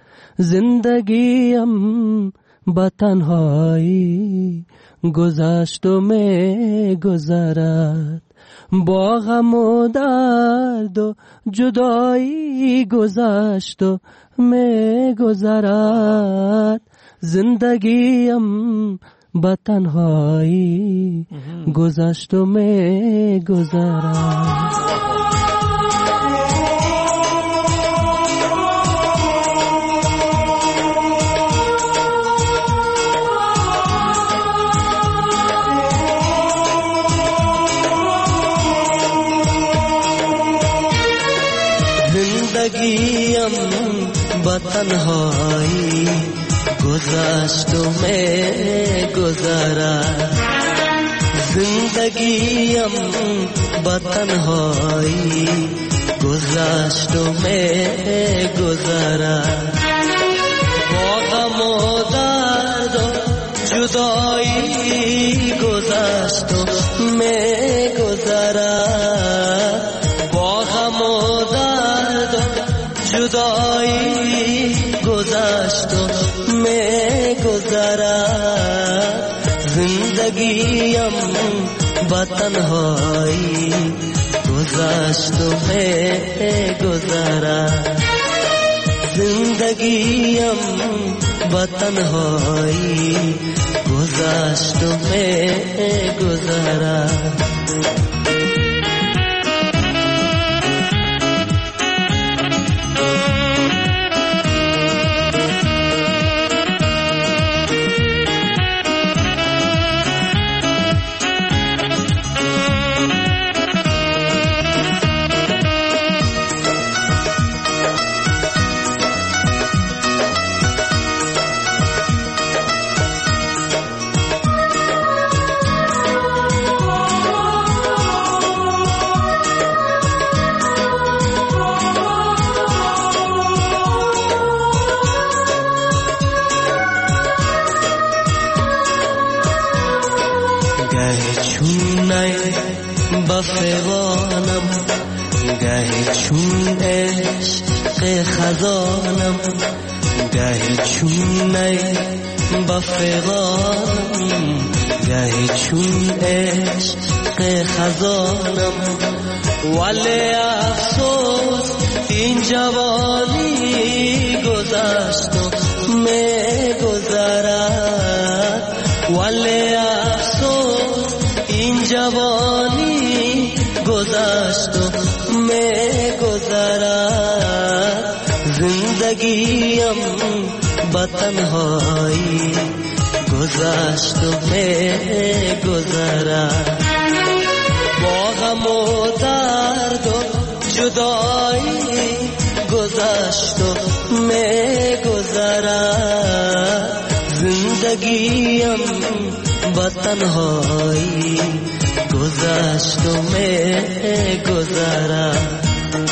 زندگیم با تنهایی گذشت و می گذرد، با غم و درد و جدایی گذشت و می گذرد، زندگیم با تنهایی گذشت و می گذرد. زندگیم با تنهایی گذشت و می گذرد، زندگیم با تنهایی گذشت و می گذرد، با غم و درد و جدایی گذشت و می گذرد، با غم و درد و جدایی گذشت و می گذرد، زندگیم با تنهایی گذشت و می گذرد، زندگیم با تنهایی گذشت و می گذرد. بفغانم گاهی چون عشق خزانم، گاهی چون نی بفغانم گاهی چون عشق خزانم، ولی افسوس این جوانی گذشت و می گذرد، ولی افسوس این جوانی گذشت و می گذرد، زندگیم با تنهایی گذشت و می گذرد، با غم و درد و جدایی گذشت و می گذرد، زندگیم با تنهایی گذشت و می گذرد.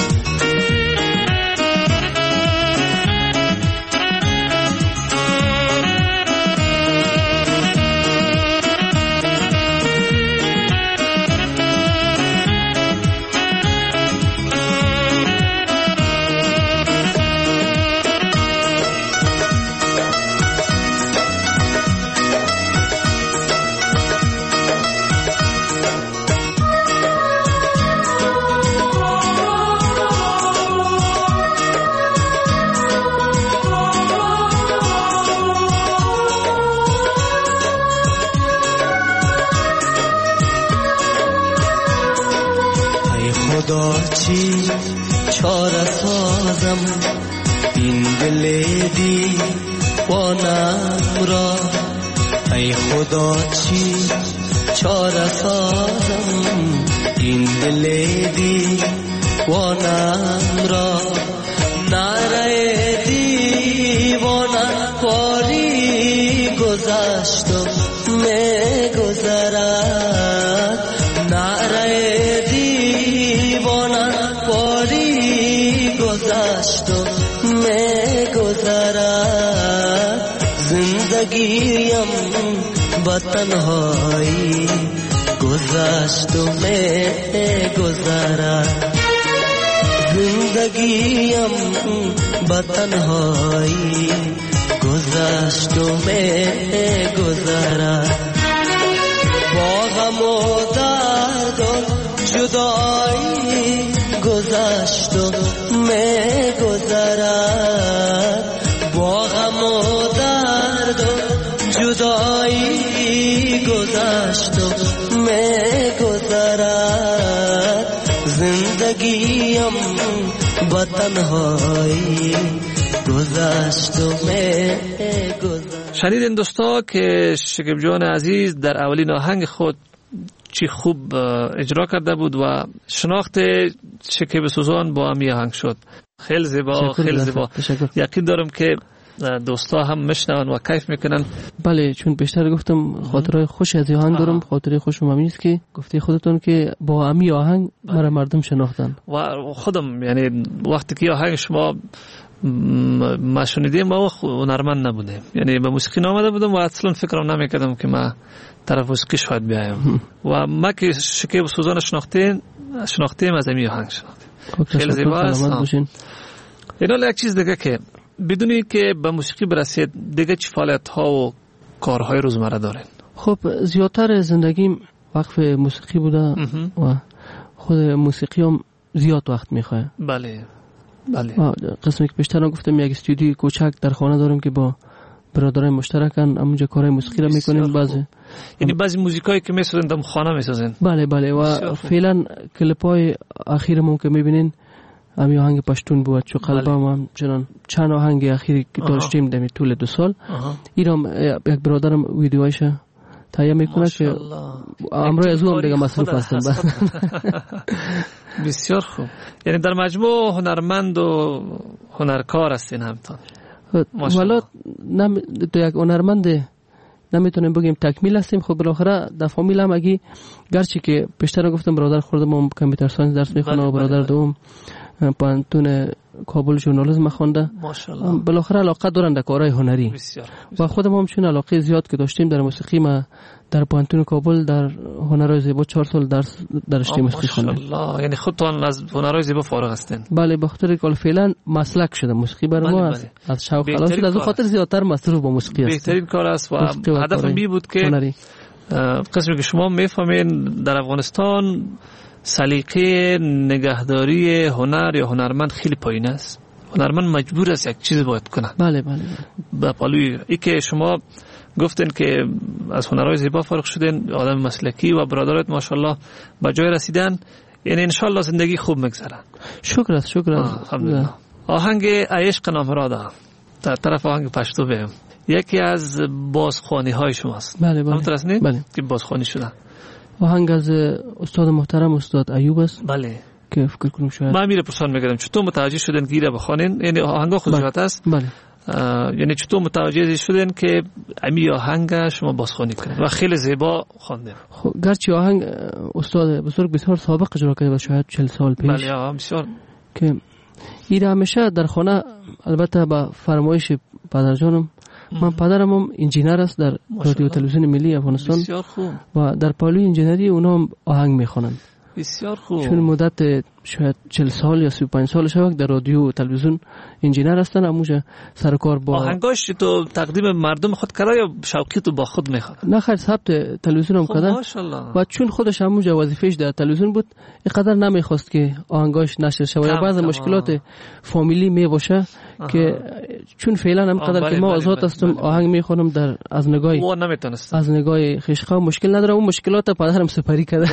چی چاره سازم این دل دیوانم را، ای خدا چی چاره سازم این دل دیوانم را، نره دیوانم پاری گذشت و می گذرد، نره دیوانم پاری گذشت و می گذرد، زندگیم با تنهایی گذشت و می‌گذرد زندگیم با تنهایی گذشت و می‌گذرد با غم و درد و جدایی گذشت و می‌گذرد با غم و درد و جدایی گذشت و می‌گذرد زندگیم با تنهایی گذشت و می‌گذرد. شنیدین دوستا که شکیب جان عزیز در اولین آهنگ خود چی خوب اجرا کرده بود و شناخت شکیب سوزان با همی آهنگ شد. خیلی زیبا، خیلی زیبا. یقین دارم که دوستا هم میشنون و کیف میکنن. بله، چون بیشتر گفتم خاطرهای خوش از آهنگ دارم. خاطره خوشم همین است که گفته خودتون که با همی آهنگ مرا مردم شناختن و خودم یعنی وقتی که آهنگ شما ما شنیدیم ما هنرمند نبودیم، یعنی به موسیقی نامده بودم و اصلا فکرم نمیکردم که ما طرف موسیقی شاید بیایم و ما که شکیب سوزان شناختیم از همی آهنگ شناختیم. خیلی زیبا است. اینا یک چیز دیگه که بدونی که به موسیقی برسید دیگه چه فعالیت ها و کارهای روزمره دارین؟ خب زیادتر زندگیم وقف موسیقی بوده و خود موسیقی هم زیاد وقت میخواه. بله بله. قسمی که بیشتر گفتم یک استودیوی کوچک در خانه دارم که با برادرای مشترکن همونجا کارهای موسیقی را میکنیم. یعنی بعضی موزیکایی که میسازن در خانه میسازن. بله بله. و فعلا کلیپای اخیرمون که میبینین همی آهنگ پشتون بود چو قلبم هم چند آهنگ اخیری که داشتیم در طول 2 سال. اینم یک برادرم ویدیوهایش تهیه میکنه که امروز از اون دیگه مصروف هستم. بسیار خوب. یعنی در مجموع هنرمند و هنرکار هستین همتون. والا یک هنرمند نمیتونیم بگیم تکمیل هستیم. خب بالاخره در فامیل هم اگه گرچه که بیشتر گفتم برادر خودم کامپیوتر ساینس درس میخونه و برادر دوم پانتون کابل ژورنالیسم خوانده. ماشاءالله. بالاخره علاقه دارن در کارهای هنری. و خودم هم چون علاقه زیاد که داشتیم در موسیقی، ما در پانتون کابل در هنرهای زیبا 4 سال درس در رشته موسیقی خواندم. ماشاءالله. یعنی خودتون از هنرهای زیبا فارغ هستین؟ بله، به خاطر که فعلا مسلک شده موسیقی بر ما. از شوق خلاص از اون خاطر زیادتر مصروف با موسیقی هستم. بهترین کار است و هدفم این بود که قسمی که شما میفهمین در افغانستان سلیقه نگهداری هنر یا هنرمند خیلی پایین است. هنرمند مجبور است یک چیز باید کنه. بله بله. به پالوی ای که شما گفتین که از هنرهای زیبا فارغ شدین، آدم مسلکی و برادرات ماشاءالله به جای رسیدن، یعنی انشالله زندگی خوب میگذره. شکر است، شکر است. الحمدلله. آهنگ عشق نامرادا در طرف آهنگ پشتو بیم یکی از بازخوانی های شماست. بله بله. همونطور است نه؟ بله. که بازخوانی شده. آهنگ از استاد محترم استاد ایوب است. بله. که فکر کنم شاید من میره پرسان میگردم چطور متوجه شدن گیره بخوانین؟ یعنی آهنگا خودشات است. بله. یعنی چطور متوجه شدن که امی آهنگ شما بازخوانی کنید و خیلی زیبا خواندید؟ خب گرچه آهنگ استاد بزرگ بسیار سابق اجرا کرده و شاید 40 سال پیش. بله بسیار. که این همیشه در خانه، البته با فرمایش پدرجانم، من پدرم هم انجینر است در رادیو تلویزیون ملی افغانستان. بسیار خوب. و در پالوی انجینری اونا هم آهنگ میخوانن. بسیار خوب. چون مدت شاید 40 سال یا 35 سال شوک در رادیو و تلویزیون انجینر هستن. اموجه سرکار با آهنگاش تو تقدیم مردم خود کرده یا شوقی تو با خود میخواد؟ نه خیر، ثبت تلویزیون هم کرده. و چون خودش اموجه وظیفهش در تلویزیون بود، اینقدر نمیخواست که آهنگاش نشر شود. یا بعض مشکلات فامیلی می باشه که چون فعلا هم قدر که ما آزاد هستم آهنگ میخونم در از نگاه خشخا مشکل نداره. اون مشکلات پدرم سپری کرده.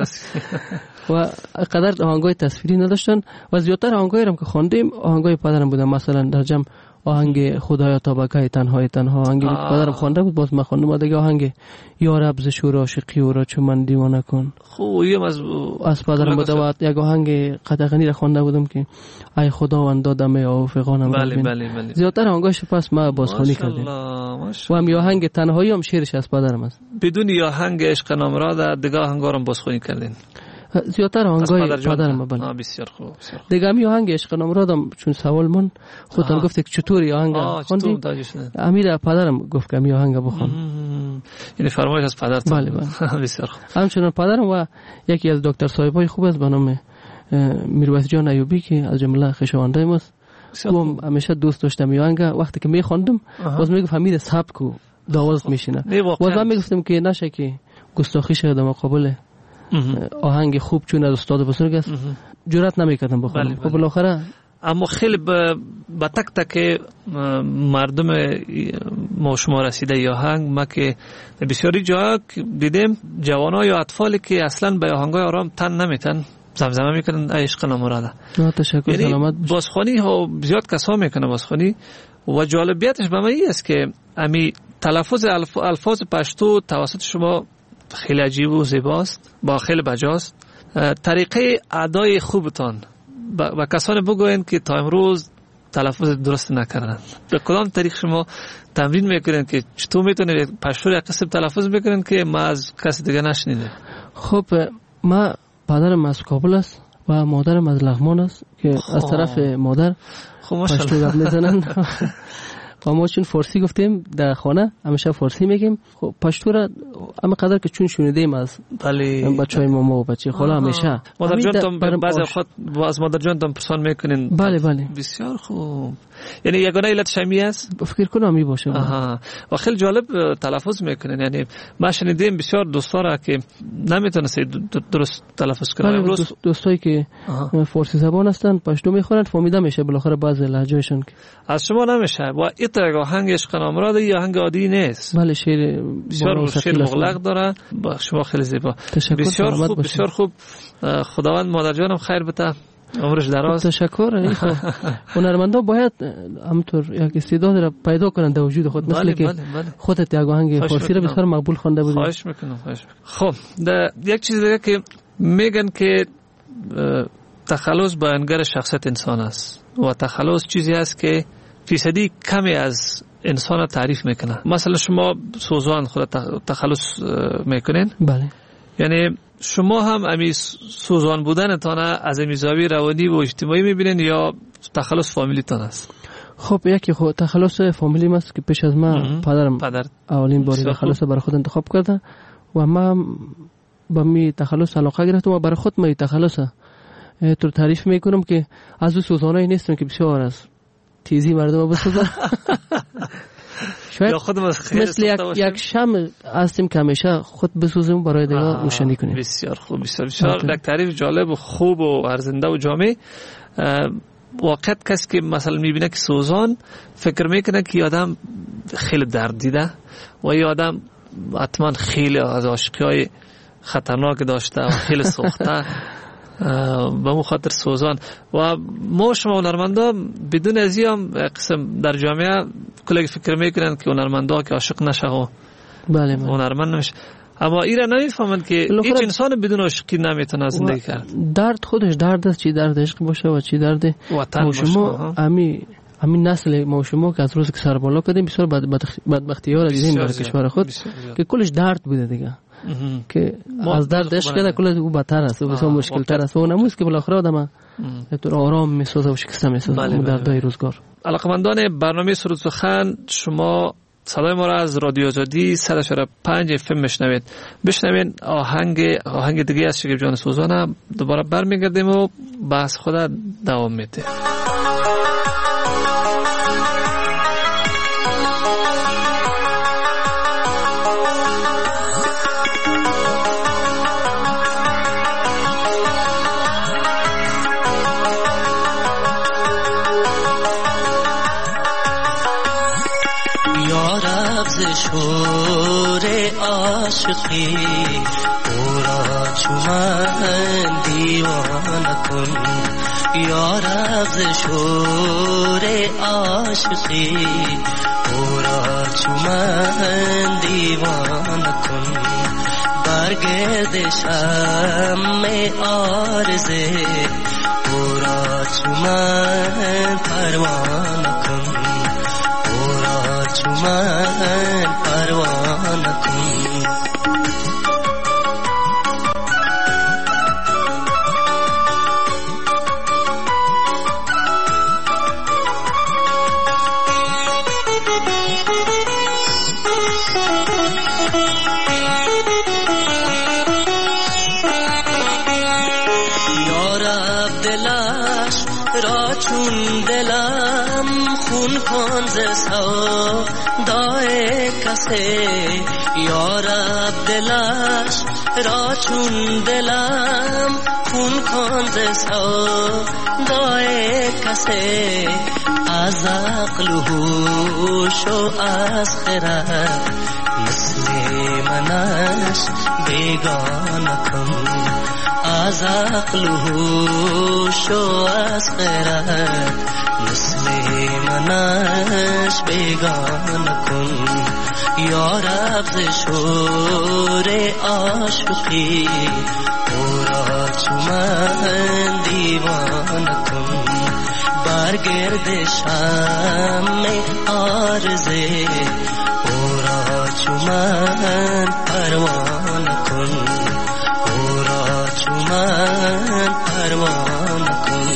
و قدر آهنگای تصویری نداشتن و زیادتر آهنگایی هم که خواندیم آهنگای پدرم بودن. مثلا در جمع آهنگ خدایا تابکای تنهای تنها آهنگ پدرم خوانده بود، باز من خواندم. و دیگه آهنگ یا رب ز شور عاشقی او را چو من دیوانه کن، خوب اینم از پدرم بود. و یک آهنگ قطعی را خوانده بودم که ای خداوند دادم اوفقانم. بله بله بله. زیادتر آهنگاش پس ما بازخوانی کردیم. و هم آهنگ تنهایی هم شعرش از پدرم است. بدون آهنگ عشق نامراد دیگه آهنگا رو بازخوانی کردین؟ زیادتر آهنگای پدرم. بله بسیار خوب. دیگه می آهنگ عشق نامرادم چون سوال من خودتان گفت که چطوری آهنگ خوندی؟ امیر پدرم گفت که می آهنگ بخوان. یعنی فرمایش از پدرتان. بله بله. بسیار خوب. همچنین پدرم و یکی از دکتر صاحبای خوب است به نام میرویس جان ایوبی که از جمله خویشاونده ماست. او همیشه دوست داشتم می آهنگ وقتی که می خواندم باز میگفت امیر سبک و داوود میشینه. باز من میگفتم که نشه که گستاخی شده در مقابل آهنگ خوب چون از استاد بزرگ است جرأت نمیکردم بخونم. خب بالاخره اما خیلی با تک تک مردم ما شما رسیده یا آهنگ ما که بسیاری جا دیدیم جوانا یا اطفالی که اصلا به آهنگای آرام تن نمیتن زمزمه میکنن عشق نامراده. تشکر. یعنی سلامت بازخوانی ها زیاد کسا میکنه بازخوانی و جالبیتش به من این است که امی تلفظ الفاظ پشتو توسط شما خیلی عجیب و زیباست با خیلی بجاست. طریقه ادای خوبتان با کسانی بگوین که تا امروز تلفظ درست نکردن به کدام طریق شما تمرین میکنین که چطور میتونید پشتو یک قسم تلفظ بکنین که ما از کسی دیگه نشنیده؟ خب ما پدرم از کابل است و مادرم از لغمان است که از طرف مادر پشتو گپ میزنن و ما چون فارسی گفتیم در خانه همیشه فارسی میگیم. خب پشتو را اما قدر که چون شنیدیم از بچهای ماما و بچه خاله همیشه مادر جان تام بعضی اوقات از مادر جان تام پرسان میکنین. بله بله بسیار خوب. یعنی یگانه علت شمی است فکر کنم می باشه. و خیلی جالب تلفظ میکنین. یعنی ما شنیدیم بسیار دوستا را که نمیتونن درست تلفظ کنن. بله دوستایی که فارسی زبان هستن پشتو میخونن فهمیده میشه بالاخره بعضی لهجهشون از شما نمیشه. و این آهنگ عشق نامراد یا آهنگ عادی نیست. بله شعر بسیار شعر مغلق داره. با شما خیلی زیبا. بسیار خوب بسیار خوب. خداوند مادر جانم خیر بده عمرش دراز. تشکر. هنرمندا باید همونطور یک استعداد را پیدا کنند در وجود خود مثل که خودت یک آهنگ فارسی را بسیار مقبول خوانده بودی. خواهش میکنم. خب یک چیز دیگه که میگن که تخلص بیانگر شخصیت انسان است و تخلص چیزی است که فیصدی کمی از انسان تعریف میکنه. مثلا شما سوزان خود تخلص میکنین. بله. یعنی شما هم امی سوزان بودنتان از امی زاویه روانی و اجتماعی میبینین یا تخلص فامیلی تان است؟ خب یکی خود تخلص فامیلی است که پیش از ما پدرم اولین باری تخلص برای خود انتخاب کرده و ما با می تخلص علاقه گرفتم و برای خود ما تخلص تو تعریف میکنم که از اون سوزانایی نیستم که بسیار است تیزی مردم بسازن. شاید مثل یک شمع هستیم که همیشه خود بسوزیم برای دیگه روشنی کنیم. بسیار خوب. بسیار یک تعریف جالب و خوب و ارزنده و جامع. واقعا کسی که مثلا میبینه که سوزان فکر میکنه که آدم خیلی درد دیده و یه آدم حتما خیلی از عاشقی‌های خطرناک داشته و خیلی سوخته به مو خاطر سوزان. و ما شما هنرمندا بدون ازی هم قسم در جامعه کلی فکر میکنن که هنرمندا که عاشق نشه و هنرمند نمیشه. اما ایرا نمیفهمند که هیچ انسان بدون عشقی نمیتونه زندگی کرد. درد خودش درد است، چی درد عشق باشه و چی درد وطن باشه. شما همین نسل ما شما که از روز که سر بالا کردیم بسیار بدبختی‌ها را دیدیم در کشور خود که کلش درد بوده دیگه که از درد عشق کرده کل او بدتر است و بسیار مشکل تر است و نموز که بالاخره آدم تو آرام میسازه و شکسته میسازه دردهای روزگار. علاقمندان برنامه سرود سخن، شما صدای ما را از رادیو آزادی 100.5 FM میشنوید. بشنوین آهنگ دیگه از شکیب جان سوزان. دوباره برمیگردیم و بحث خود دوام میده. شور عاشقی او را چو من دیوانه کن، یا رب شور عاشقی او را چو من دیوانه کن، برگرد شمع آرزه او را چو من پروانه کن، چو من پروانه کن. دلش را چون دلم خون کن ز سودای کسی یارب دلش را چون دلم خون کن ز سودای کسی از عقل و هوش و از خرد مثل منش بیگانه کن از عقل و هوش و از خرد مثل منش بیگانه کن یارب ز شور عاشقی او را چو من دیوانه کن برگرد شمع عارضه او را چو من پروانه کن او را چو من پروانه کن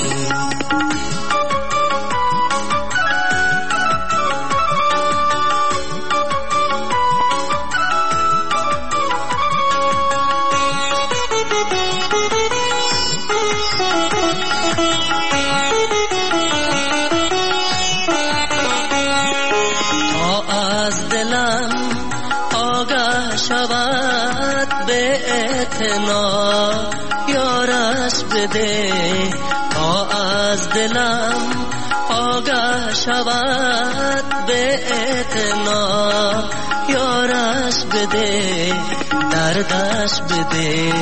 یارش بده تا از دلم آگاه شود به اعتنا یارش بده دردش بده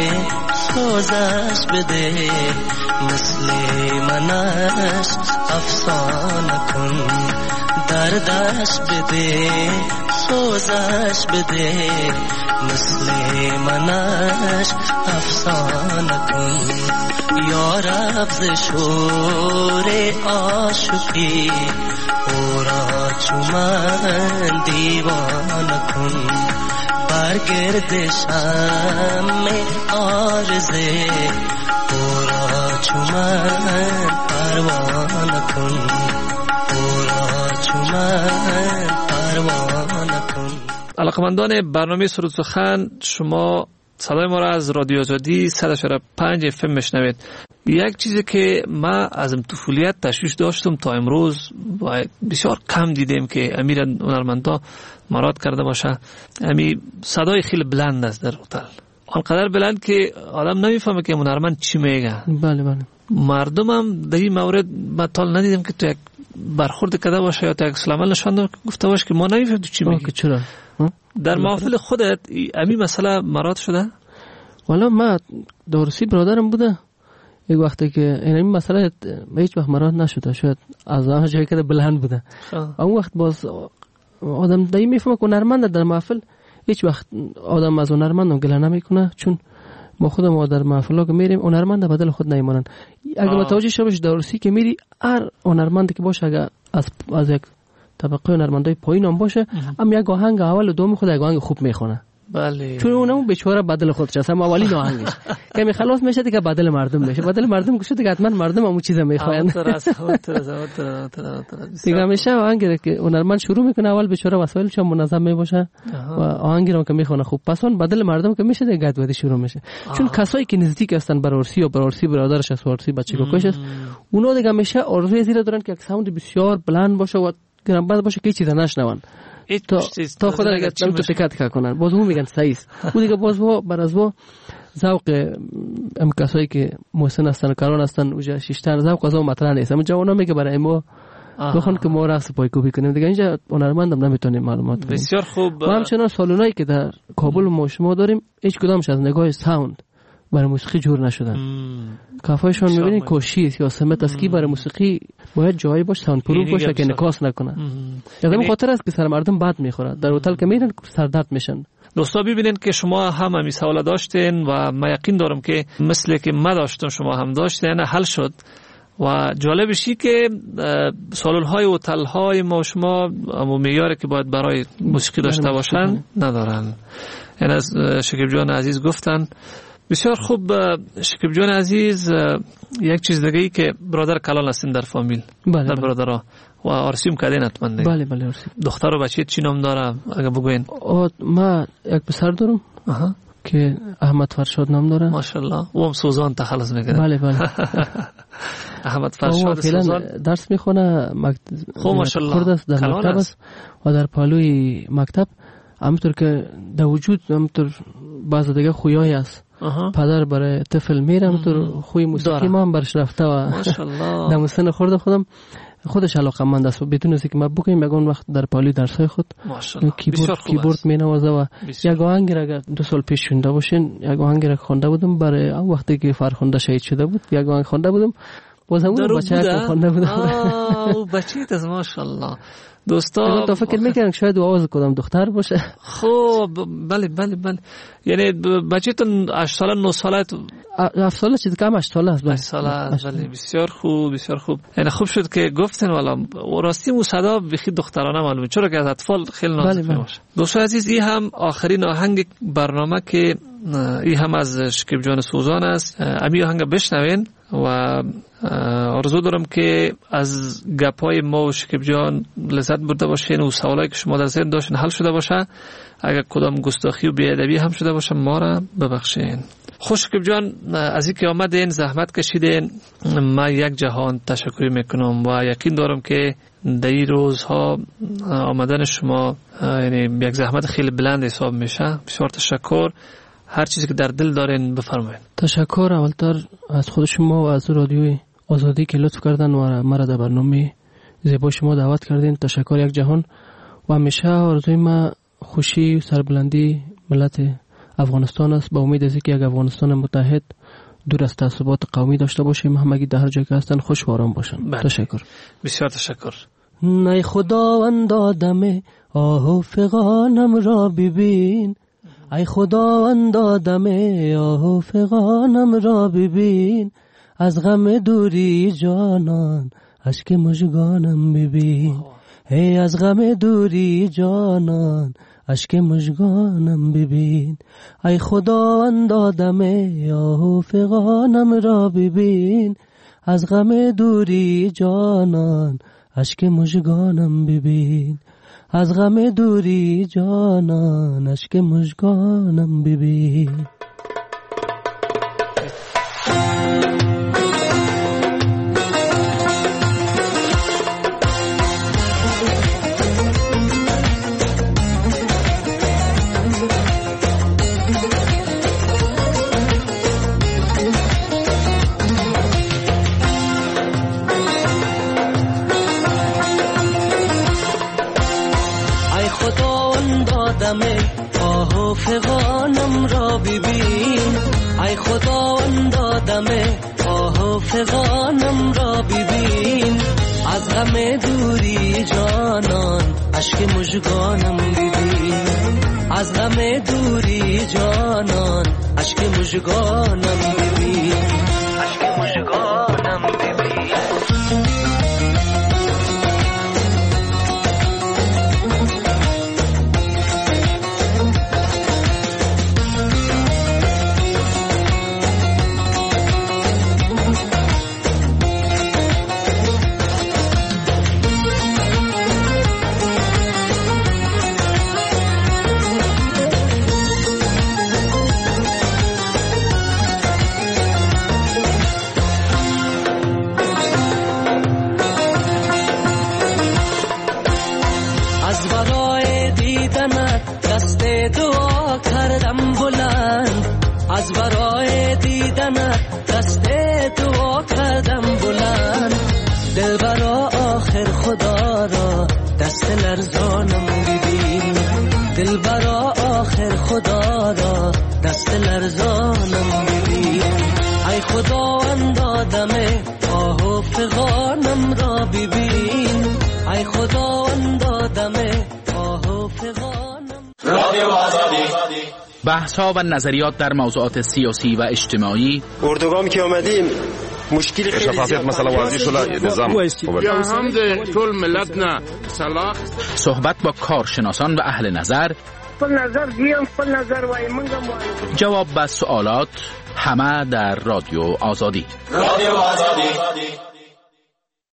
سوزش بده مثل منش افسانه کن دردش بده سوزش بده مثل منش افسانه کن یارب ز شور عاشقی او را چو من دیوانه کن برگرد شمع عارضه او را چو من پروانه کن او را چو من پروانه کن. علاقمندان برنامه سرود سخن، شما صدای ما را از رادیو آزادی 100.5 FM میشنوید. یک چیزی که ما از طفولیت تشویش داشتم تا امروز بسیار کم دیدیم که امیر هنرمندا مراد کرده باشه، همین صدای خیلی بلند است در هتل، آنقدر بلند که آدم نمیفهمه که هنرمند چی میگه. بله بله. مردم هم در این مورد ما تا ندیدیم که تو یک برخورد کرده باشه یا تو یک سلام نشانده گفته باشه که ما نمیفهمیم تو چی میگی. چرا؟ در محفل خودت همین مسئله مراد شده؟ والا ما دورسی برادرم بوده یک وقتی که این مسئله هیچ وقت مراد نشده، شاید از آن جایی که بلند بوده. اون وقت باز آدم دایی میفهمه که هنرمند در محفل هیچ وقت آدم از هنرمند گله نمیکنه، چون ما خودمون در محفلا که میریم هنرمند بدل خود نمیمونن. اگه متوجه شوش دورسی که میری هر هنرمندی که باشه اگه از یک طبقه هنرمندای پایین هم باشه هم یک آهنگ اول و دوم خود یک آهنگ خوب میخونه. بله. چون اونم بیچاره بدل خودش است، هم اولی آهنگش که می خلاص میشه دیگه بدل مردم میشه، بدل مردم که شد دیگه حتما مردم همون چیزا میخواین. دیگه میشه آهنگی که هنرمند شروع میکنه اول بیچاره وسایلش هم منظم میباشه و آهنگی رو که میخونه خوب، پس اون بدل مردم که میشه دیگه گدودی شروع میشه. چون کسایی که نزدیک هستن بر ارسی و بر ارسی برادرش است، ارسی بچه کوکش است، اونا دیگه میشه ارزوی زیر دارن که یک ساوند بسیار بلند باشه و گرانبند باشه که چیزا نشنون. تا خدا اگر تو تکات کنن باز اون میگن صحیح است. اون دیگه باز و بر از و ذوق ام کسایی که محسن هستن کاران هستن و شیشتن ذوق از اون مطرح نیست. اما جوانا میگه برای ما بخون که ما رقص پایکوبی کنیم دیگه اینجا هنرمندم نمیتونیم معلومات بدیم. بسیار خوب. ما همچنان سالونایی که در کابل ما شما داریم هیچ کدامش از نگاه ساوند برای موسیقی جور نشدن. کافایشون میبینین کوشی یا سمت اسکی برای موسیقی باید جایی باشه ساوند پروف باشه که نکاس نکنه. یادم خاطر است که سر مردم بد میخوره، در هتل که میرن سردرد میشن. دوستا ببینین که شما هم همین سوال داشتین و من یقین دارم که مثل که من داشتم شما هم داشتین، یعنی حل شد. و جالبشی که سالن‌های هتل‌های ما شما معیاری که باید برای موسیقی داشته باشن ندارن. یعنی از شکیب جان عزیز گفتن. بسیار خوب. شکیب جان عزیز، یک چیز دیگه ای که برادر کلان هستین در فامیل، در برادرها و آرسیم کردین حتما دیگه. بله بله آرسیم. دختر و بچه چی نام داره اگه بگوین؟ ما یک پسر دارم که احمد فرشاد نام داره. ماشاءالله. او هم سوزان تخلص میکنه. بله بله. احمد فرشاد سوزان درس میخونه، خوب ماشاءالله کرد است، در مکتب است و در پالوی مکتب همونطور که در وجود همونطور بعض دیگه خویای است. پدر برای طفل میره، همونطور خوی موسیقی ما هم برش رفته و ماشاءالله در سن خودم خودش علاقه‌مند است و بدون اینکه ما بگیم یگان وقت در پالی درسای خود کیبورد مینوازه و یک آهنگ را اگر 2 سال پیش شونده باشین، یک آهنگ را خوانده بودم برای اون وقتی که فرخنده شهید شده بود، یک آهنگ خوانده بودم باز همون بچه‌ها خوانده بودم. بچیت از ماشاءالله. دوستا تو فکر میکنم شاید آواز کدام دختر باشه. خب بله بله بله، یعنی بچیتون 8 ساله 9 ساله 7 ساله چیز کم 8 ساله است. 8 ساله بله، بسیار خوب بسیار خوب. یعنی خوب شد که گفتن والا راستی مو صدا بخی دخترانه معلومه، چرا که از اطفال خیلی نازک باشه. دوستان عزیز، این هم آخرین آهنگ برنامه که این هم از شکیب جان سوزان است. امی آهنگ بشنوین و آرزو دارم که از گپای ما و شکیب جان لذت برده باشین و سوالایی که شما در ذهن داشتین حل شده باشه. اگر کدام گستاخی و بی‌ادبی هم شده باشه ما را ببخشین. خوش شکیب جان، از اینکه آمدین زحمت کشیدین، من یک جهان تشکر میکنم و یقین دارم که در این روزها آمدن شما یعنی یک زحمت خیلی بلند حساب میشه. بسیار تشکر. هر چیزی که در دل دارین بفرمایید. تشکر اولتر از خود شما و از رادیوی آزادی که لطف کردن و مرا در برنامه زیبا شما دعوت کردین. تشکر یک جهان. و همیشه آرزوی ما خوشی و سربلندی ملت افغانستان است، با امید از اینکه یک افغانستان متحد دور از تعصبات قومی داشته باشیم، همگی در هر جای که هستن خوش و آرام باشن. تشکر. بسیار تشکر. ای خداوند آدم آه و فغانم را ببین، ای خداوند آدم آه و فغانم را ببین، از غم دوری جانان اشک مژگانم ببین، ای از غم دوری جانان اشک مژگانم ببین، ای خداوند آدم آه و فغانم را ببین، از غم دوری جانان اشک مژگانم ببین، از غم دوری جانان اشک مژگانم ببین. آه و فغانم را ببین، ای خداوند آدم آه و فغانم را ببین، از غم دوری جانان اشک مژگانم ببین، از غم دوری جانان اشک مژگانم ببین، اشک مژگانم ببین. از برای دیدنت دست دعا کردم بلند، دلبرا آخر خدا را دست لرزانم ببین، دلبرا آخر خدا را دست لرزانم ببین، ای خداوند آدم آه و فغانم را ببین، ای خداوند آدم آه و فغانم. رادیو آزادی، بحث‌ها و نظریات در موضوعات سیاسی و اجتماعی. اردوگام که آمدیم مشکلی خیلی شفافیت مثلا واضح شده، نظام یا هم طول ملت نه صلاح. صحبت با کارشناسان و اهل نظر. خپل نظر دیم، خپل نظر وای منګم. جواب به سوالات، همه در رادیو آزادی. رادیو آزادی.